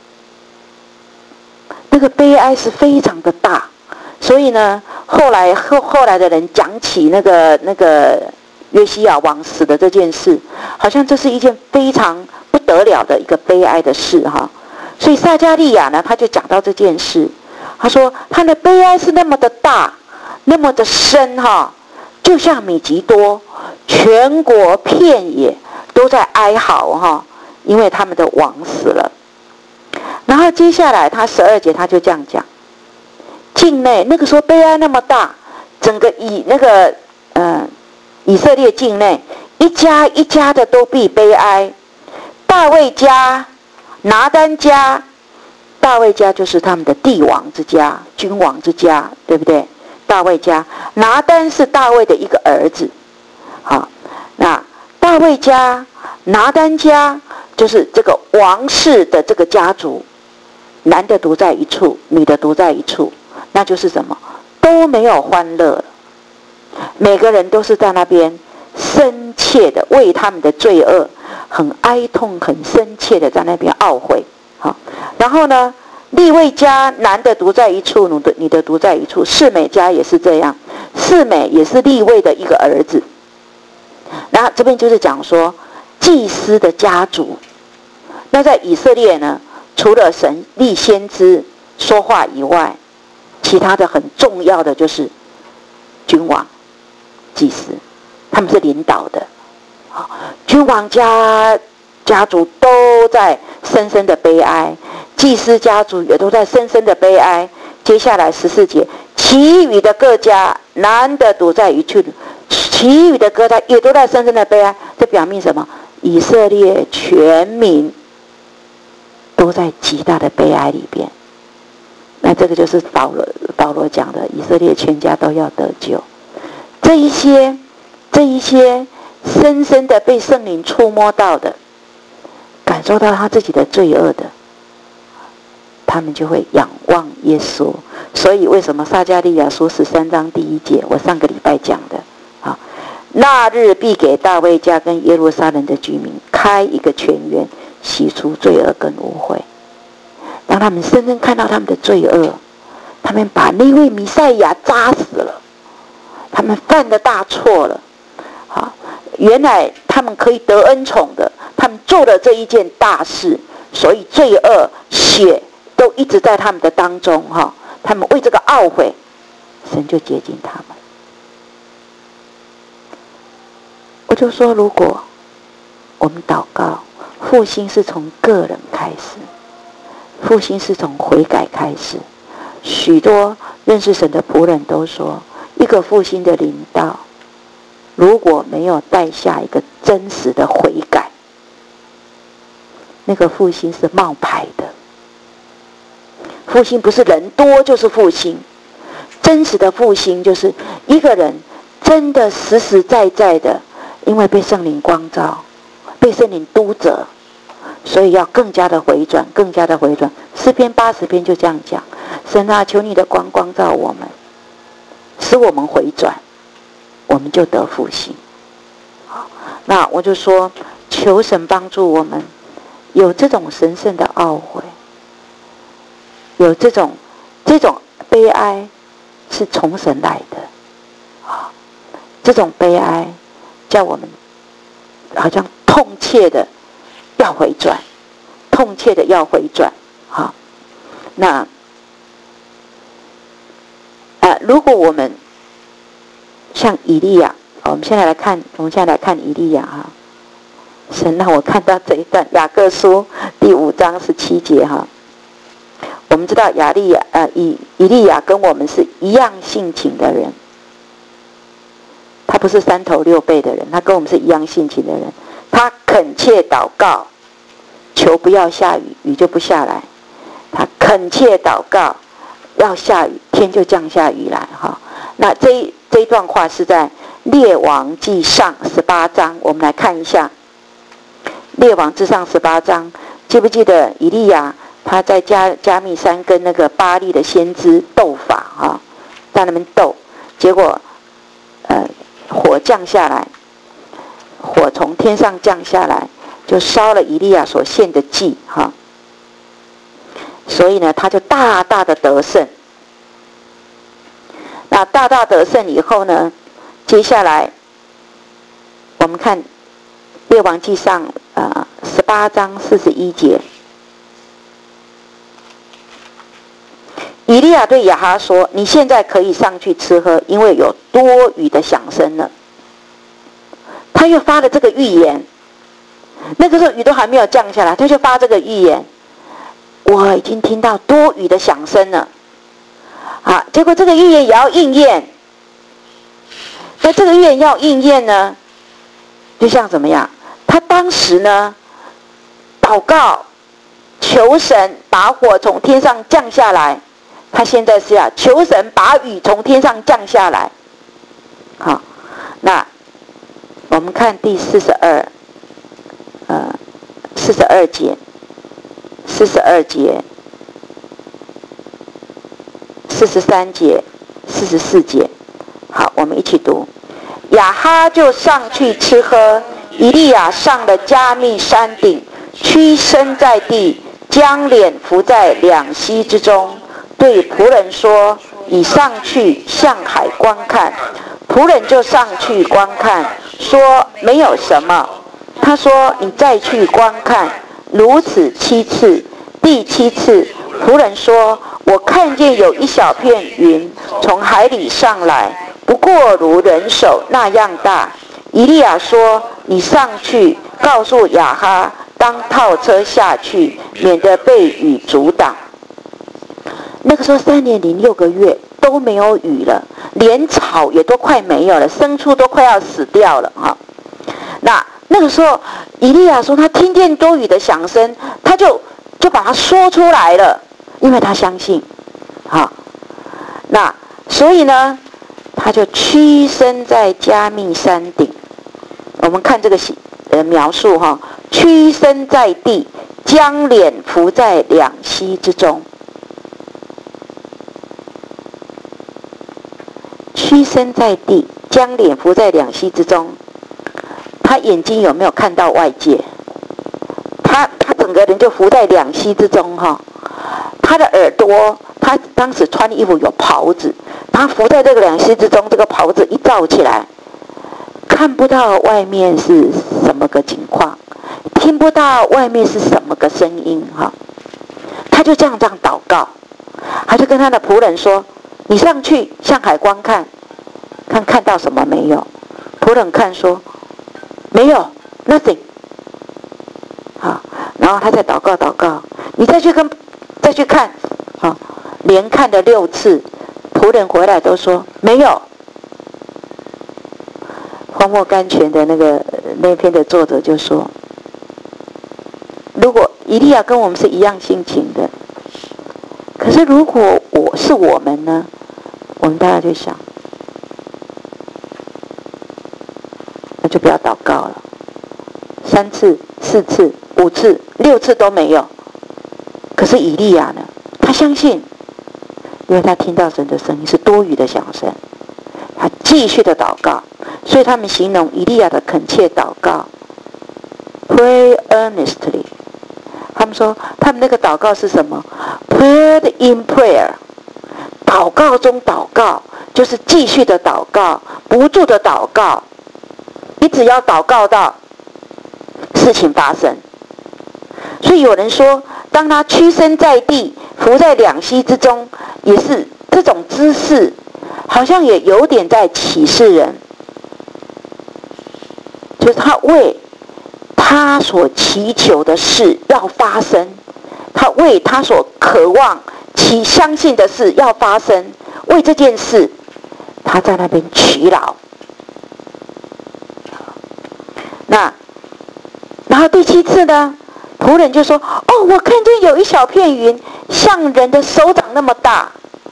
那个悲哀是非常的大。所以呢，后来后后来的人讲起那个那个约西亚王死的这件事，好像这是一件非常不得了的一个悲哀的事哈。所以撒迦利亚呢，他就讲到这件事，他说他的悲哀是那么的大，那么的深哈，就像米吉多，全国遍野都在哀嚎哈，因为他们的王死了。然后接下来他十二节他就这样讲，境内那个时候悲哀那么大，整个以那个呃以色列境内一家一家的都必悲哀。大卫家、拿单家，大卫家就是他们的帝王之家、君王之家，对不对？大卫家，拿单是大卫的一个儿子。好，那大卫家、拿单家就是这个王室的这个家族，男的独在一处，女的独在一处，那就是什么？都没有欢乐了，每个人都是在那边深切的为他们的罪恶很哀痛、很深切的在那边懊悔。好，然后呢，利未家男的独在一处，女的女的独在一处。示每家也是这样，示每也是利未的一个儿子。然后这边就是讲说祭司的家族。那在以色列呢，除了神立先知说话以外，其他的很重要的就是君王、祭司，他们是领导的。君王家家族都在深深的悲哀，祭司家族也都在深深的悲哀。接下来十四节，其余的各家男的独在一处，其余的各家也都在深深的悲哀。这表明什么？以色列全民都在极大的悲哀里边。那这个就是保罗保罗讲的，以色列全家都要得救。这一些这一些深深的被圣灵触摸到的，感受到他自己的罪恶的，他们就会仰望耶稣。所以为什么撒迦利亚书十三章第一节，我上个礼拜讲的，好，那日必给大卫家跟耶路撒冷的居民开一个泉源，洗除罪恶跟污秽。当他们深深看到他们的罪恶，他们把那位弥赛亚扎死了，他们犯了大错了。好，原来他们可以得恩宠的，他们做了这一件大事，所以罪恶血都一直在他们的当中哈。他们为这个懊悔，神就接近他们。我就说，如果我们祷告，复兴是从个人开始，复兴是从悔改开始。许多认识神的仆人都说，一个复兴的领导如果没有带下一个真实的悔改，那个复兴是冒牌的。复兴不是人多就是复兴，真实的复兴就是一个人真的实实在在的，因为被圣灵光照，被圣灵督责，所以要更加的回转，更加的回转。诗篇八十篇就这样讲：神啊，求你的光光照我们，使我们回转，我们就得复兴。好，那我就说，求神帮助我们有这种神圣的懊悔，有这种这种悲哀是从神来的。啊，这种悲哀叫我们好像痛切的要回转，痛切的要回转。好，那呃，如果我们像以利亚，我们现在来看，我们现在来看以利亚哈。神让我看到这一段，雅各书第五章十七节哈。我们知道亚利亚呃以以利亚跟我们是一样性情的人，他不是三头六臂的人，他跟我们是一样性情的人。他恳切祷告，求不要下雨，雨就不下来。他恳切祷告，要下雨，天就降下雨来哈。那这一这一段话是在列王纪上十八章，我们来看一下。列王纪上十八章，记不记得以利亚他在加加密山跟那个巴利的先知斗法哈，在那边斗，结果呃火降下来，火从天上降下来，就烧了以利亚所献的祭哈，所以呢他就大大的得胜。那大大得胜以后呢，接下来我们看列王纪上呃十八章四十一节，以利亚对亚哈说：“你现在可以上去吃喝，因为有多雨的响声了。”他又发了这个预言，那个时候雨都还没有降下来，他就发这个预言：“我已经听到多雨的响声了。”啊，结果这个预言也要应验。那这个预言要应验呢，就像怎么样？他当时呢，祷告求神把火从天上降下来。他现在是要求神把雨从天上降下来。好，那我们看第四十二，呃，四十二节，四十二节。四十三节、四十四节，好，我们一起读。亚哈就上去吃喝，以利亚上了加密山顶，屈身在地，将脸伏在两膝之中，对仆人说：“你上去向海观看。”仆人就上去观看，说：“没有什么。”他说：“你再去观看。”如此七次，第七次，仆人说：“我看见有一小片云从海里上来，不过如人手那样大。”以利亚说：“你上去告诉亚哈，当套车下去，免得被雨阻挡。”那个时候三年零六个月都没有雨了，连草也都快没有了，牲畜都快要死掉了哈。那那个时候，以利亚说他听见多雨的响声，他就就把它说出来了。因为他相信，好，那所以呢，他就屈身在加密山顶。我们看这个呃描述哈，屈身在地，将脸伏在两膝之中。屈身在地，将脸伏在两膝之中。他眼睛有没有看到外界？他他整个人就伏在两膝之中哈。他的耳朵，他当时穿的衣服有袍子，他伏在这个两膝之中，这个袍子一罩起来，看不到外面是什么个情况，听不到外面是什么个声音哈。他就这样这样祷告，他就跟他的仆人说：“你上去向海观看，看看到什么没有？”仆人看说：“没有 ，nothing。”好，然后他再祷告祷告，你再去跟。再去看，啊，连看了六次，仆人回来都说没有。 荒漠甘泉的那个那篇的作者就说，如果以利亚跟我们是一样性情的，可是如果我是我们呢，我们大家就想，那就不要祷告了，三次、四次、五次、六次都没有。可是以利亚呢，他相信，因为他听到神的声音是多余的响声，他继续的祷告。所以他们形容以利亚的恳切祷告 ，pray earnestly。他们说他们那个祷告是什么 ？Prayed in prayer， 祷告中祷告，就是继续的祷告，不住的祷告，你只要祷告到事情发生。所以有人说，当他屈身在地，伏在两膝之中，也是这种姿势，好像也有点在启示人。就是他为他所祈求的事要发生，他为他所渴望其相信的事要发生，为这件事他在那边祈祷。那然后第七次呢，仆人就说，哦，我看见有一小片云像人的手掌那么大。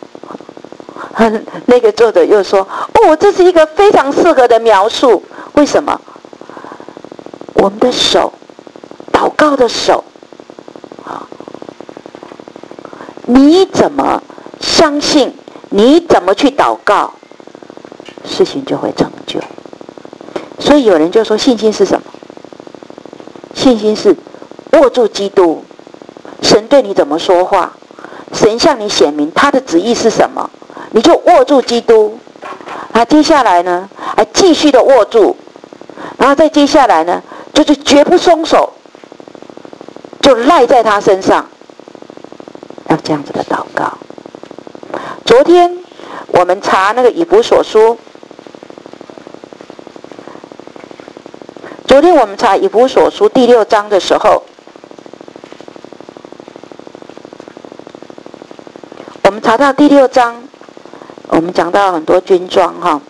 那个作者又说，哦，这是一个非常适合的描述。为什么？我们的手，祷告的手，你怎么相信，你怎么去祷告，事情就会成就。所以有人就说，信心是什么？信心是握住基督，神对你怎么说话，神向你显明他的旨意是什么，你就握住基督。啊，接下来呢，还继续的握住，然后再接下来呢，就是绝不松手，就赖在他身上，要这样子的祷告。昨天我们查那个以弗所书，昨天我们查以弗所书第六章的时候，我们查到第六章，我们讲到很多军装哈。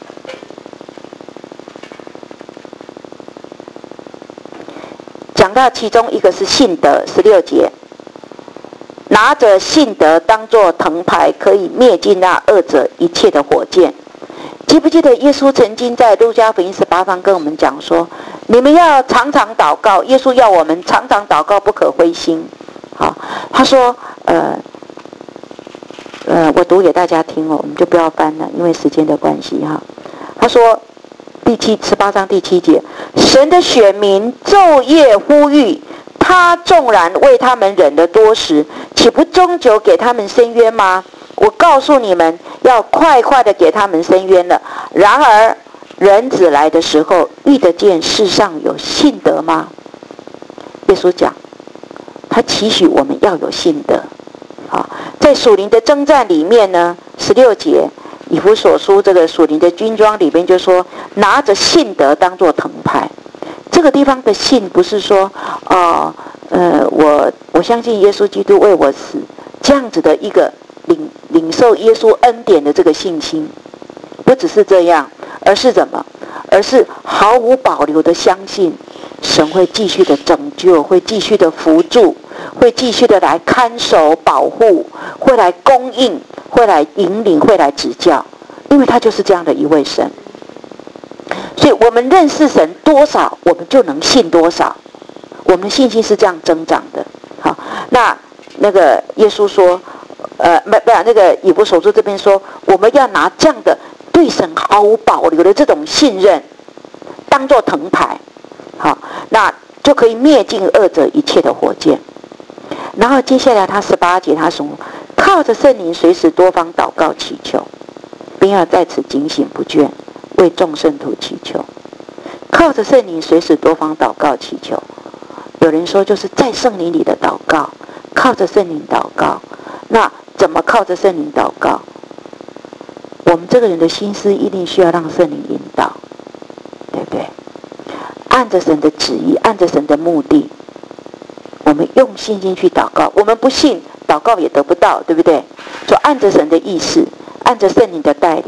讲到其中一个是信德，十六节，拿着信德当作藤牌，可以灭尽那恶者一切的火箭。记不记得耶稣曾经在路加福音十八章跟我们讲说，你们要常常祷告，耶稣要我们常常祷告，不可灰心。好，他说，呃，呃，我读给大家听哦，我们就不要翻了，因为时间的关系哈。他说。第七十八章第七节，神的选民昼夜呼吁，他纵然为他们忍了多时，岂不终究给他们伸冤吗？我告诉你们，要快快的给他们伸冤了。然而人子来的时候，遇得见世上有信德吗？耶稣讲，他期许我们要有信德。好，在属灵的征战里面呢，十六节。以弗所书这个属灵的军装里面就说，拿着信德当作藤牌。这个地方的信不是说，哦，呃，我我相信耶稣基督为我死，这样子的一个领领受耶稣恩典的这个信心，不只是这样，而是什么？而是毫无保留的相信神会继续的拯救，会继续的扶助，会继续的来看守保护，会来供应，会来引领，会来指教，因为他就是这样的一位神。所以我们认识神多少，我们就能信多少，我们的信心是这样增长的。好，那那个耶稣说，呃，不不，那个以弗所书这边说，我们要拿这样的对神毫无保留的这种信任，当作藤牌，好，那就可以灭尽恶者一切的火箭。然后接下来他十八节他说，靠着圣灵随时多方祷告祈求，并要在此警醒不倦，为众圣徒祈求。靠着圣灵随时多方祷告祈求，有人说就是在圣灵里的祷告，靠着圣灵祷告。那怎么靠着圣灵祷告？我们这个人的心思一定需要让圣灵引导，对不对？按着神的旨意，按着神的目的，我们用信心去祷告。我们不信，祷告也得不到，对不对？就按着神的意思，按着圣灵的带领，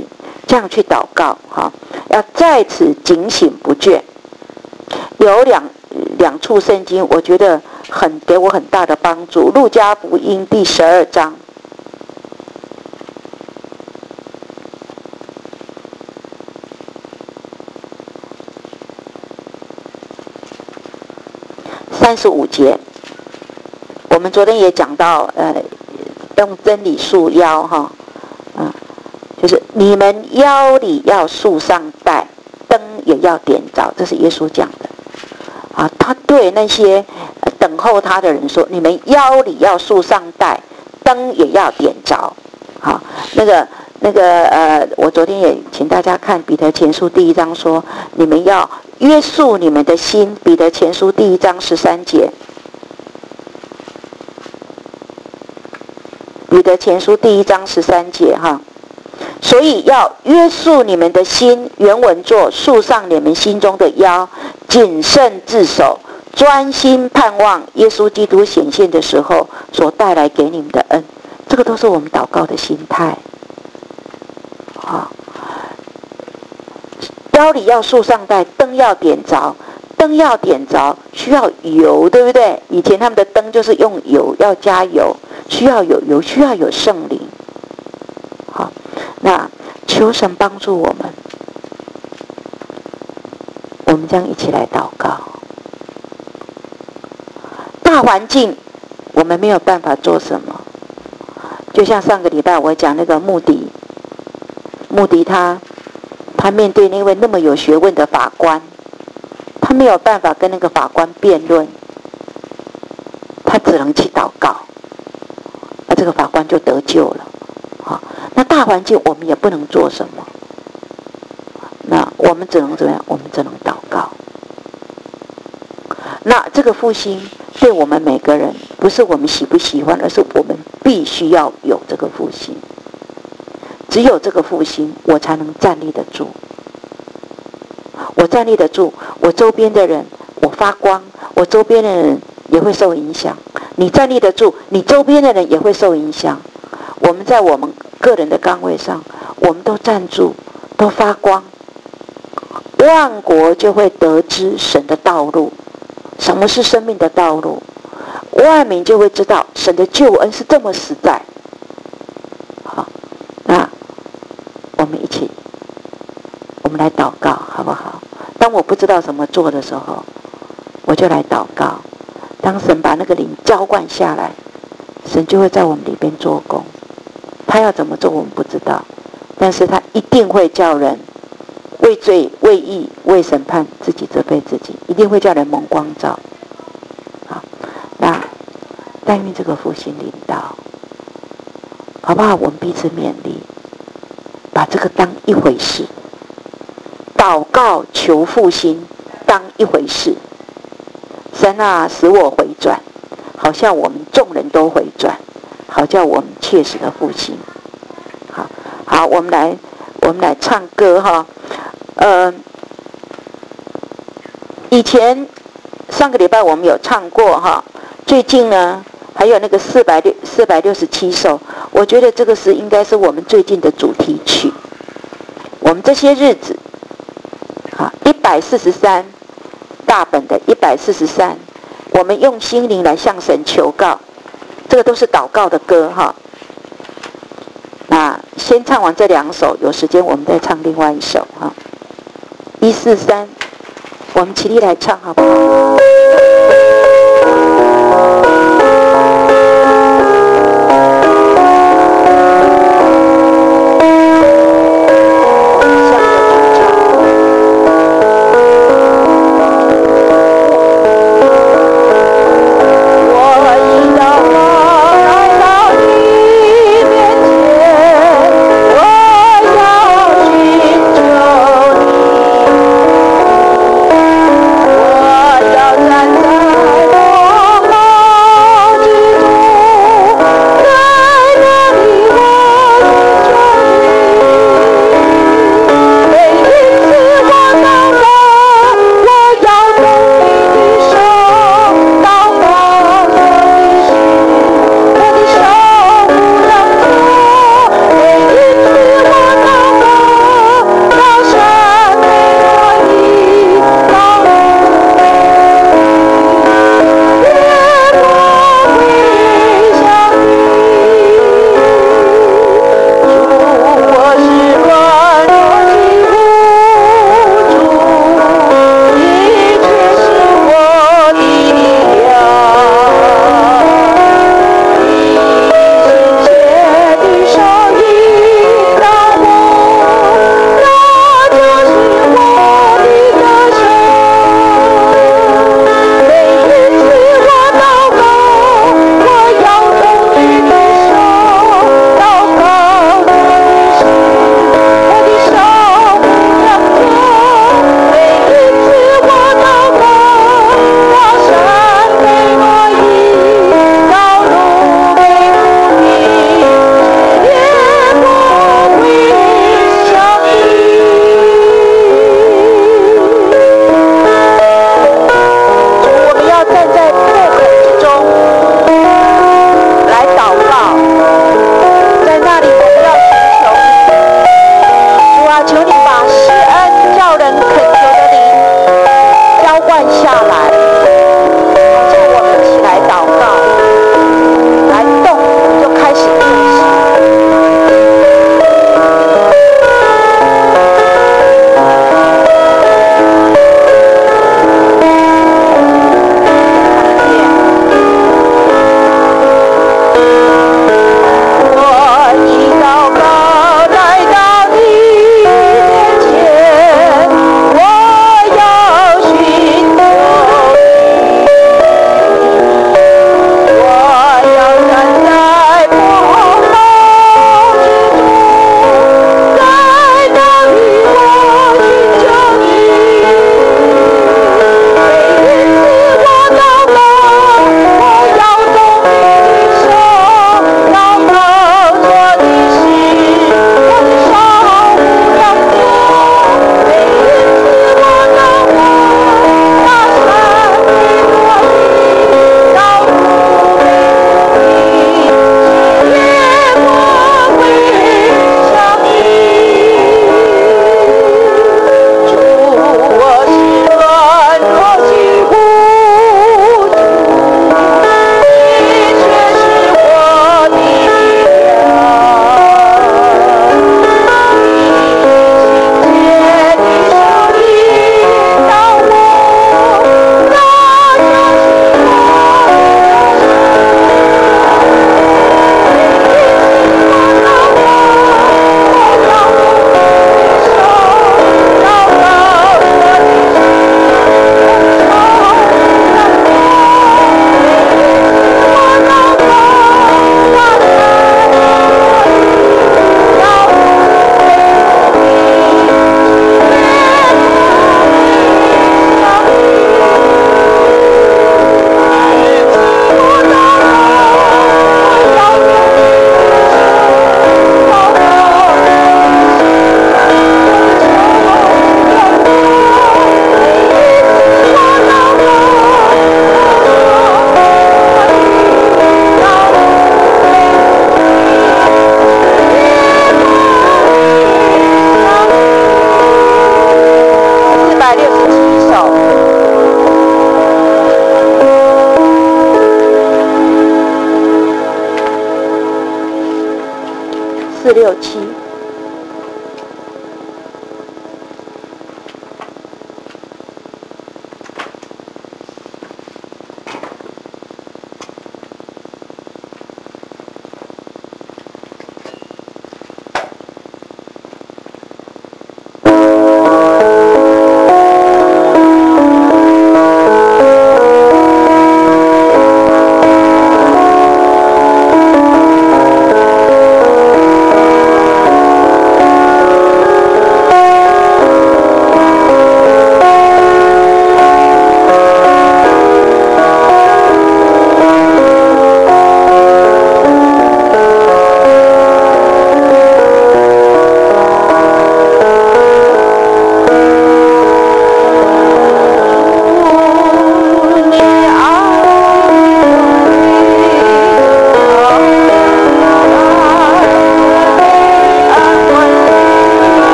这样去祷告哈，要在此警醒不倦。有两两处圣经，我觉得很给我很大的帮助。路加福音第十二章。三十五节，我们昨天也讲到，呃，用真理束腰哈，嗯，就是你们腰里要束上带，灯也要点着，这是耶稣讲的。啊，他对那些等候他的人说：“你们腰里要束上带，灯也要点着。”好，那个那个呃，我昨天也请大家看彼得前书第一章说，你们要约束你们的心。彼得前书第一章十三节，彼得前书第一章十三节哈。所以要约束你们的心，原文作束上你们心中的腰，谨慎自守，专心盼望耶稣基督显现的时候所带来给你们的恩。这个都是我们祷告的心态。好，腰里要束上带，灯要点着，灯要点着需要油，对不对？以前他们的灯就是用油，要加油，需要有油，需要有圣灵。好，那求神帮助我们，我们将一起来祷告。大环境我们没有办法做什么，就像上个礼拜我讲那个穆迪，穆迪他他面对那位那么有学问的法官，他没有办法跟那个法官辩论，他只能去祷告，那这个法官就得救了。好，那大环境我们也不能做什么，那我们只能怎么样？我们只能祷告。那这个复兴对我们每个人，不是我们喜不喜欢，而是我们必须要有这个复兴。只有这个复兴，我才能站立得住。我站立得住，我周边的人，我发光，我周边的人也会受影响。你站立得住，你周边的人也会受影响。我们在我们个人的岗位上，我们都站住，都发光，万国就会得知神的道路。什么是生命的道路？万民就会知道神的救恩是这么实在。好，那我们一起，我们来祷告好不好？当我不知道怎么做的时候，我就来祷告。当神把那个灵浇灌下来，神就会在我们里边做工。他要怎么做我们不知道，但是他一定会叫人为罪为义为审判自己责备自己，一定会叫人蒙光照。好，那但愿这个复兴领导，好不好？我们彼此勉励，把这个当一回事，祷告求复兴当一回事。神啊，使我回转，好像我们众人都回转，好叫我们切实的复兴。好，好，我们来，我们来唱歌哈。呃，以前上个礼拜我们有唱过哈，最近呢还有那个四百六四百六十七首，我觉得这个是应该是我们最近的主题曲。我们这些日子，好，一百四十三大本的一百四十三，我们用心灵来向神求告，这个都是祷告的歌哈。那先唱完这两首，有时间我们再唱另外一首哈。一四三，我们起立来唱好不好？ 要在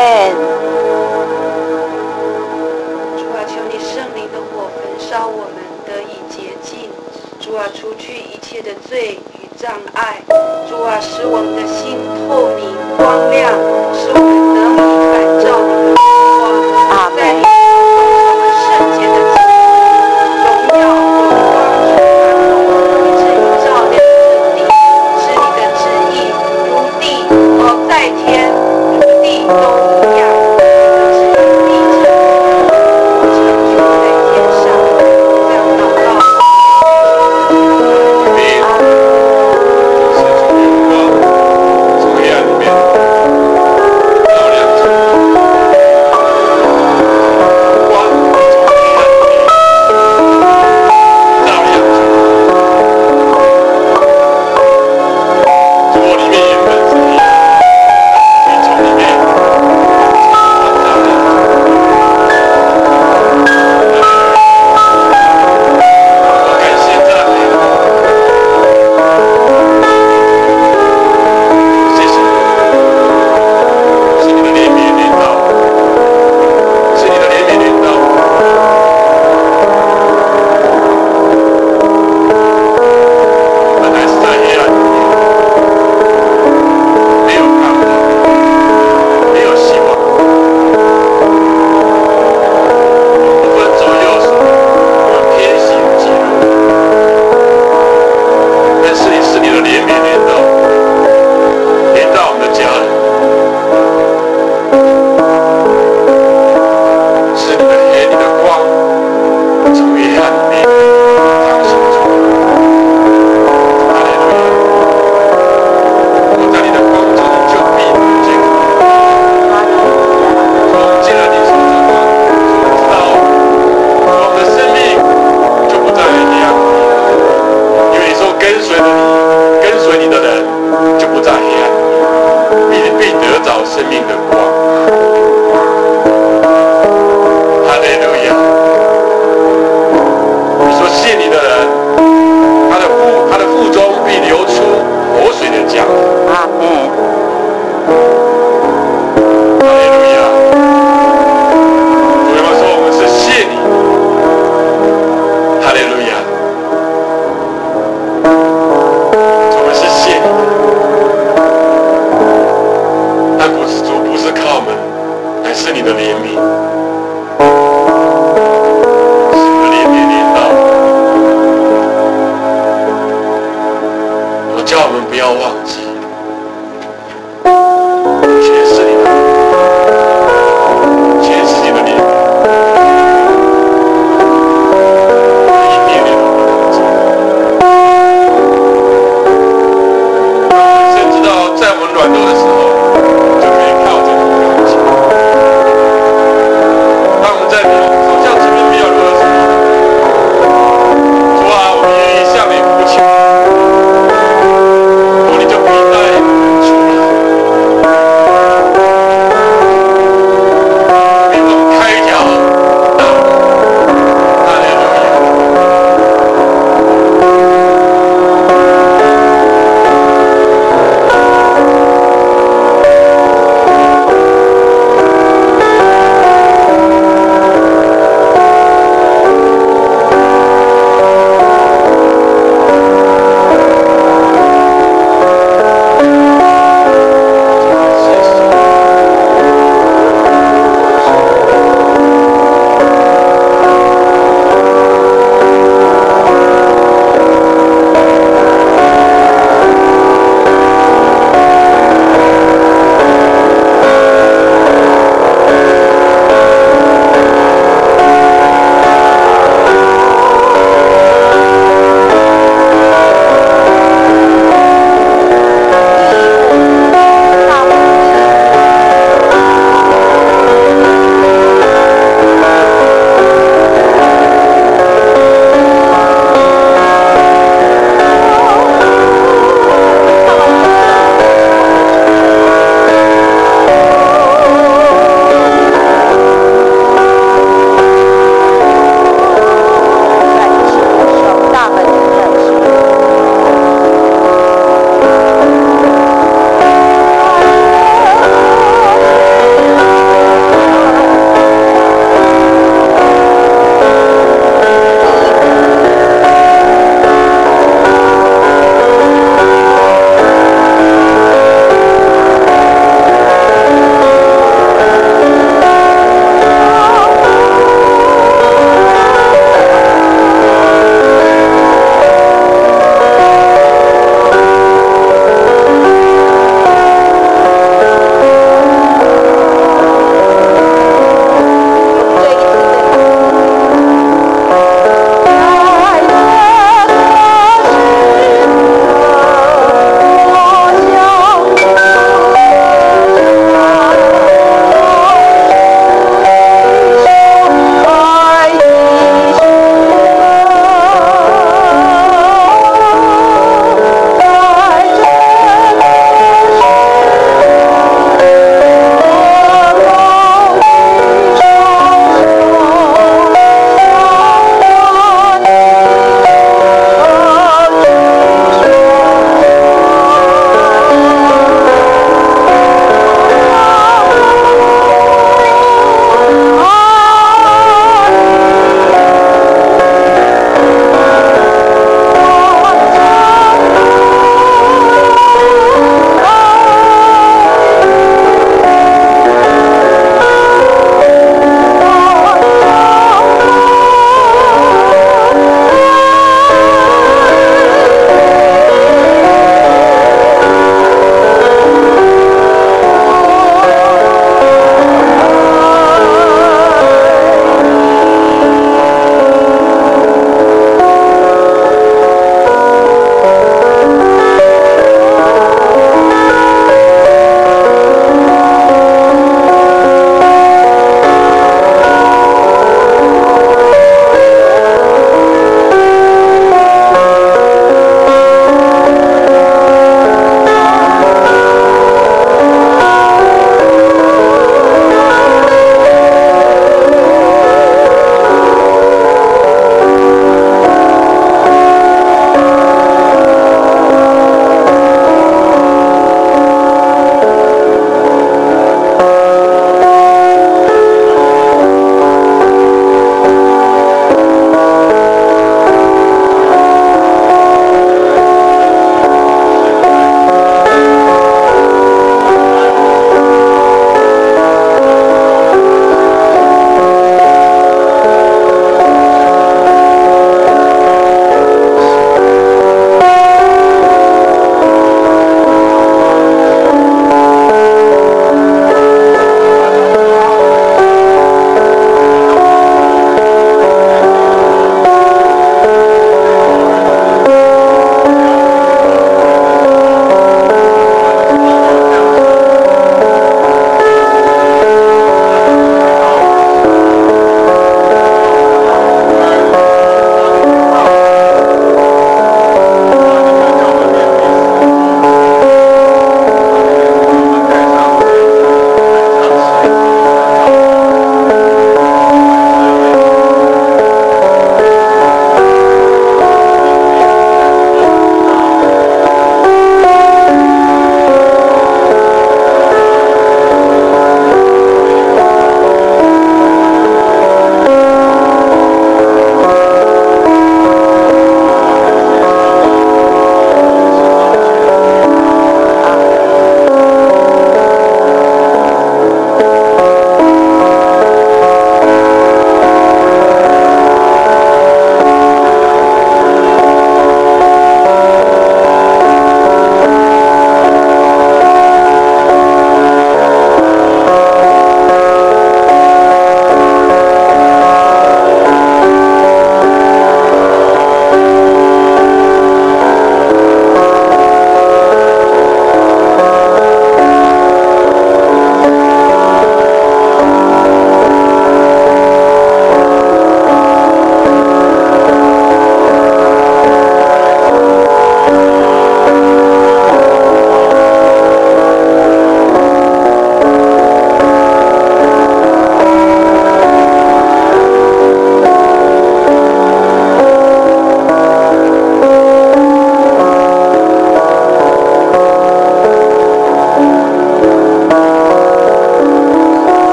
门。 主啊，求你圣灵的火焚烧我们，得以洁净。主啊，除去一切的罪与障碍。主啊，使我们的心透明光亮，使我们得以反照你的光。 阿门。 在你我们圣洁的荣耀荣光以至于照亮这地，使你的旨意如地哦在天，如地都一样。你的旨意地成就在天上，这样祷告。 是你的怜悯。